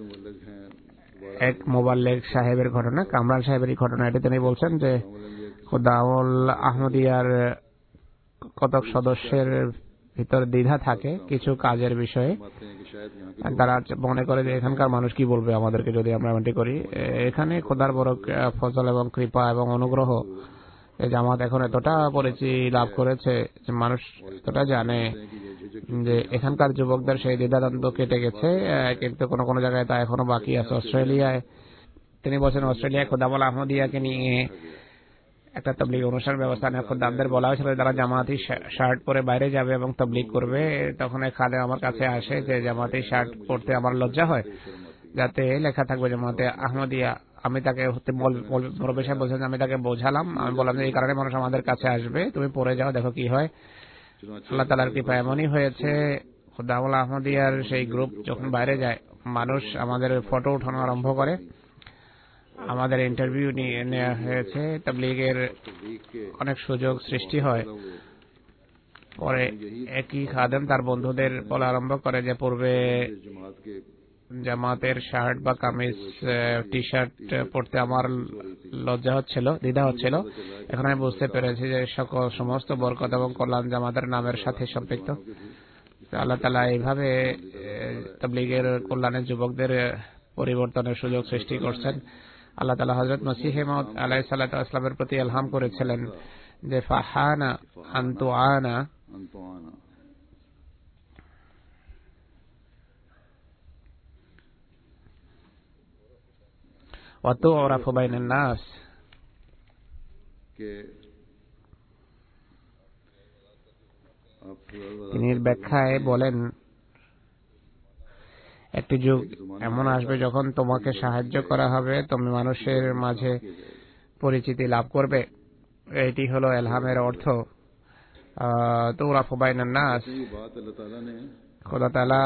এক মোবাল্লেগ সাহেবের ঘটনা, কামরান সাহেবের ঘটনা, এটা তিনি বলছেন যে খুদাউল আহমদিয়ার কতক সদস্যের ভিতর দ্বিধা থাকে কিছু কাজের বিষয়ে। তারা মনে করে যে এখানকার মানুষ কি বলবে আমাদেরকে যদি আমরা এমনটি করি। এখানে খোদার বড় ফজল এবং কৃপা এবং অনুগ্রহ, এই জামাত এখন এতটা পরিচিতি লাভ করেছে যে মানুষ এতটা জানে যে এখানকার যুবকদের সেই দ্বিধাদ্বন্দ্ব কেটে গেছে, কিন্তু কোনো কোনো জায়গায় তা এখনো বাকি আছে। অস্ট্রেলিয়ায় তিনি বলছেন, অস্ট্রেলিয়ায় খুদাউল আহমদিয়াকে নিয়ে একটা তবলিগ অনুষ্ঠান ব্যবস্থা নেওয়া, খুদামদের বলা হয়েছিল যারা জামাতি শার্ট পরে বাইরে যাবে এবং তবলিগ করবে, তখন খাদে আমার কাছে আসে যে জামাতি শার্ট পরতে আমার লজ্জা হয়, যাতে লেখা থাকবে জামাতে আহমদিয়া। আমি তাকে মুরব্বি সাহেব বলছেন, আমি তাকে বোঝালাম, আমি বললাম যে এই কারণে মানুষ আমাদের কাছে আসবে, তুমি পরে যাও, দেখো কি হয়। আল্লাহ তাআলার কৃপা এমনই হয়েছে, খুদাউল আহমদিয়ার সেই গ্রুপ যখন বাইরে যায়, মানুষ আমাদের ফটো উঠানো আরম্ভ করে। আমাদের ইন্টারভিউ নিয়ে নেওয়া হয়েছে, তাবলীগের অনেক সুযোগ সৃষ্টি হয়। পরে একই খাদেম তার বন্ধুদের বলা আরম্ভ করে যে পূর্বে জামাতের শার্ট বা কামিজ টি শার্ট পরতে আমার লজ্জা হচ্ছিল, দ্বিধা হচ্ছিল, এখন আমি বুঝতে পেরেছি যে সকল সমস্ত বরকত এবং কল্যাণ জামাতের নামের সাথে সম্পৃক্ত। আল্লাহ তাআলা এইভাবে তাবলীগের কল্যাণের যুবকদের পরিবর্তনের সুযোগ সৃষ্টি করছেন। আল্লাহ তাআলা হযরত মসিহ মাউদ আলাইহিস সালাতু ওয়াস সালামের প্রতি ইলহাম করেছিলেন যে ফাহানা আনতুআনা, ওয়া তু'রাফু বাইনান নাস। তিনি ব্যাখ্যায় বলেন, একটি যুগ এমন আসবে যখন তোমাকে সাহায্য করা হবে, তুমি মানুষের মাঝে পরিচিতি লাভ করবে। এটি হলো ইলহামের অর্থ। তুরাফু বাইনান নাস, খোদা তাআলা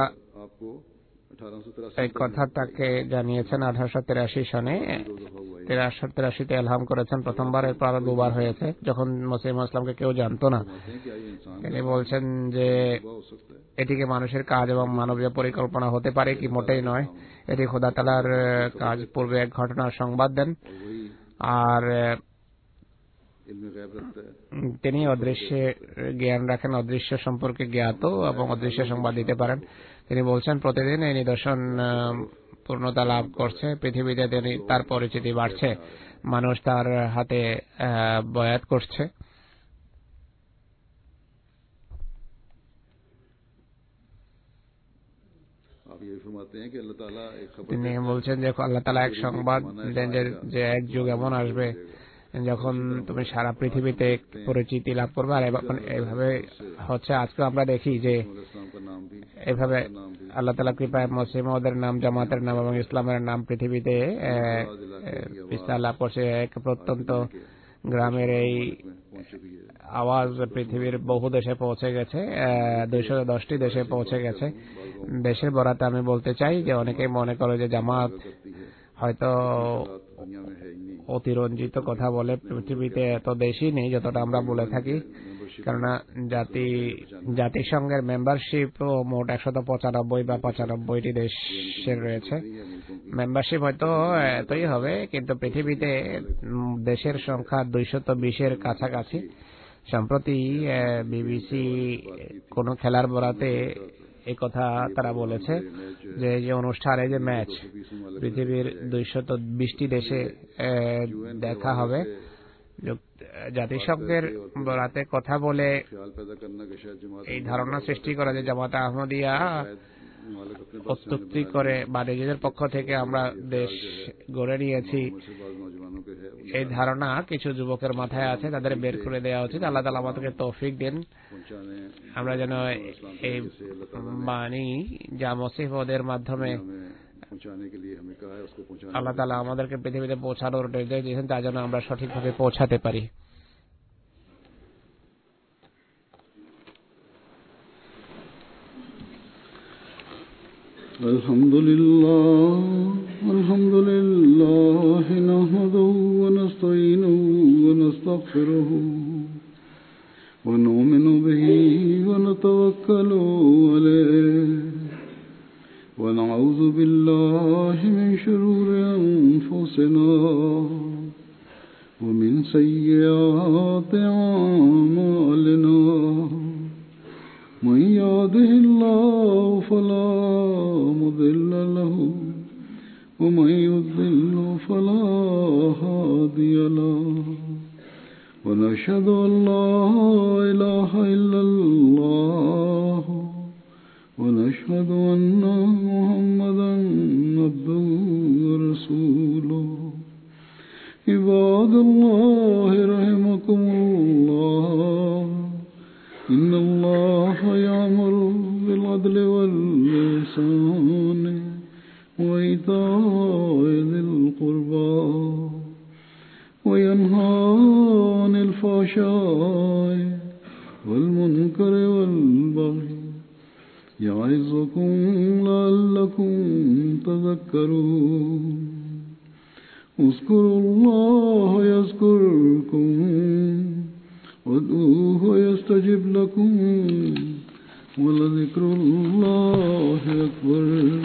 এই কথা তাকে জানিয়েছেন আঠারোশো তিরাশি সনে, তেরোশো তিরাশিতে ইলহাম করেছেন প্রথমবার, এরপর আরো দুবার হয়েছে যখন মসিহ ইসলামকে কেউ জানতো না। তিনি বলছেন যে এটিকে মানুষের কাজ এবং মানবীয় পরিকল্পনা হতে পারে কি, মোটেই নয়। এটি খোদা তাআলার কাজ। পূর্বে এক ঘটনার সংবাদ দেন, আর তিনি অদৃশ্যে জ্ঞান রাখেন, অদৃশ্য সম্পর্কে জ্ঞাত এবং অদৃশ্য সংবাদ দিতে পারেন। তিনি বলছেন প্রতিদিন এই নিদর্শন পূর্ণতা লাভ করছে, পৃথিবীতে তিনি তার পরিচিতি বাড়ছে, মানুষ তার হাতে বয়াত করছে। তিনি বলছেন যে আল্লাহ তাআলা এক সংবাদ দেন যে এক যুগ এমন আসবে যখন তুমি সারা পৃথিবীতে পরিচিতি লাভ করবে। আর এভাবে হচ্ছে আজকে আমরা দেখি যে এভাবে আল্লাহ তাআলা কৃপায় মসিহ মাউদের নাম, জামাতের নাম এবং ইসলামের নাম পৃথিবীতে বিস্তার লাভ করছে। এক প্রত্যন্ত গ্রামের এই আওয়াজ পৃথিবীর বহু দেশে পৌঁছে গেছে, দুইশো দশটি দেশে পৌঁছে গেছে। দেশের বরাতে আমি বলতে চাই যে অনেকেই মনে করে যে জামাত হয়তো অতিরঞ্জিত কথা বলে, পৃথিবীতে এত দেশই নেই যতটা আমরা বলে থাকি, কেননা জাতি জাতিসংঘের মেম্বারশিপ মোট একশত পঁচানব্বই বা পঁচানব্বইটি দেশের রয়েছে। মেম্বারশিপ হয়তো এতই হবে, কিন্তু পৃথিবীতে দেশের সংখ্যা দুইশত বিশের কাছাকাছি। সম্প্রতি বিবিসি কোন খেলার বরাতে এই কথা তারা বলেছে যে এই যে অনুষ্ঠান, এই যে ম্যাচ পৃথিবীর দুইশত বিশটি দেশে দেখা হবে। জাতিসংঘের বরাতে কথা বলে এই ধারণা সৃষ্টি করা যে জামাত আহমদিয়া অত্যুক্তি করে বা নিজেদের পক্ষ থেকে আমরা দেশ গড়ে নিয়েছি, এই ধারণা কিছু যুবকের মাথায় আছে, তাদের বের করে দেওয়া উচিত। আল্লাহ তাআলা আমাদেরকে তৌফিক দেন, আমরা যেন এই বাণী যা মসিহ মাউদের মাধ্যমে আল্লাহ তাআলা আমাদেরকে পৃথিবীতে পৌঁছানোর নির্দেশ দিয়েছেন তা যেন আমরা সঠিকভাবে পৌঁছাতে পারি। الحمد لله الحمد لله نحمده ونستعينه ونستغفره ونؤمن به ونتوكل عليه ونعوذ بالله من شرور أنفسنا ومن سيئات أعمالنا من يهده الله فلا مضل له ومن يضلل فلا هادي له ونشهد أن لا إله إلا الله ونشهد أن محمدا عبده ورسوله عباد الله رحمكم الله إن الله يأمر بالعدل والإحسان وإيتاء ذي القربى وينهى عن الفحشاء والمنكر والبغي يعظكم لعلكم تذكرون اذكروا الله يذكركم وادعوه يستجب لكم ولذكر الله أكبر.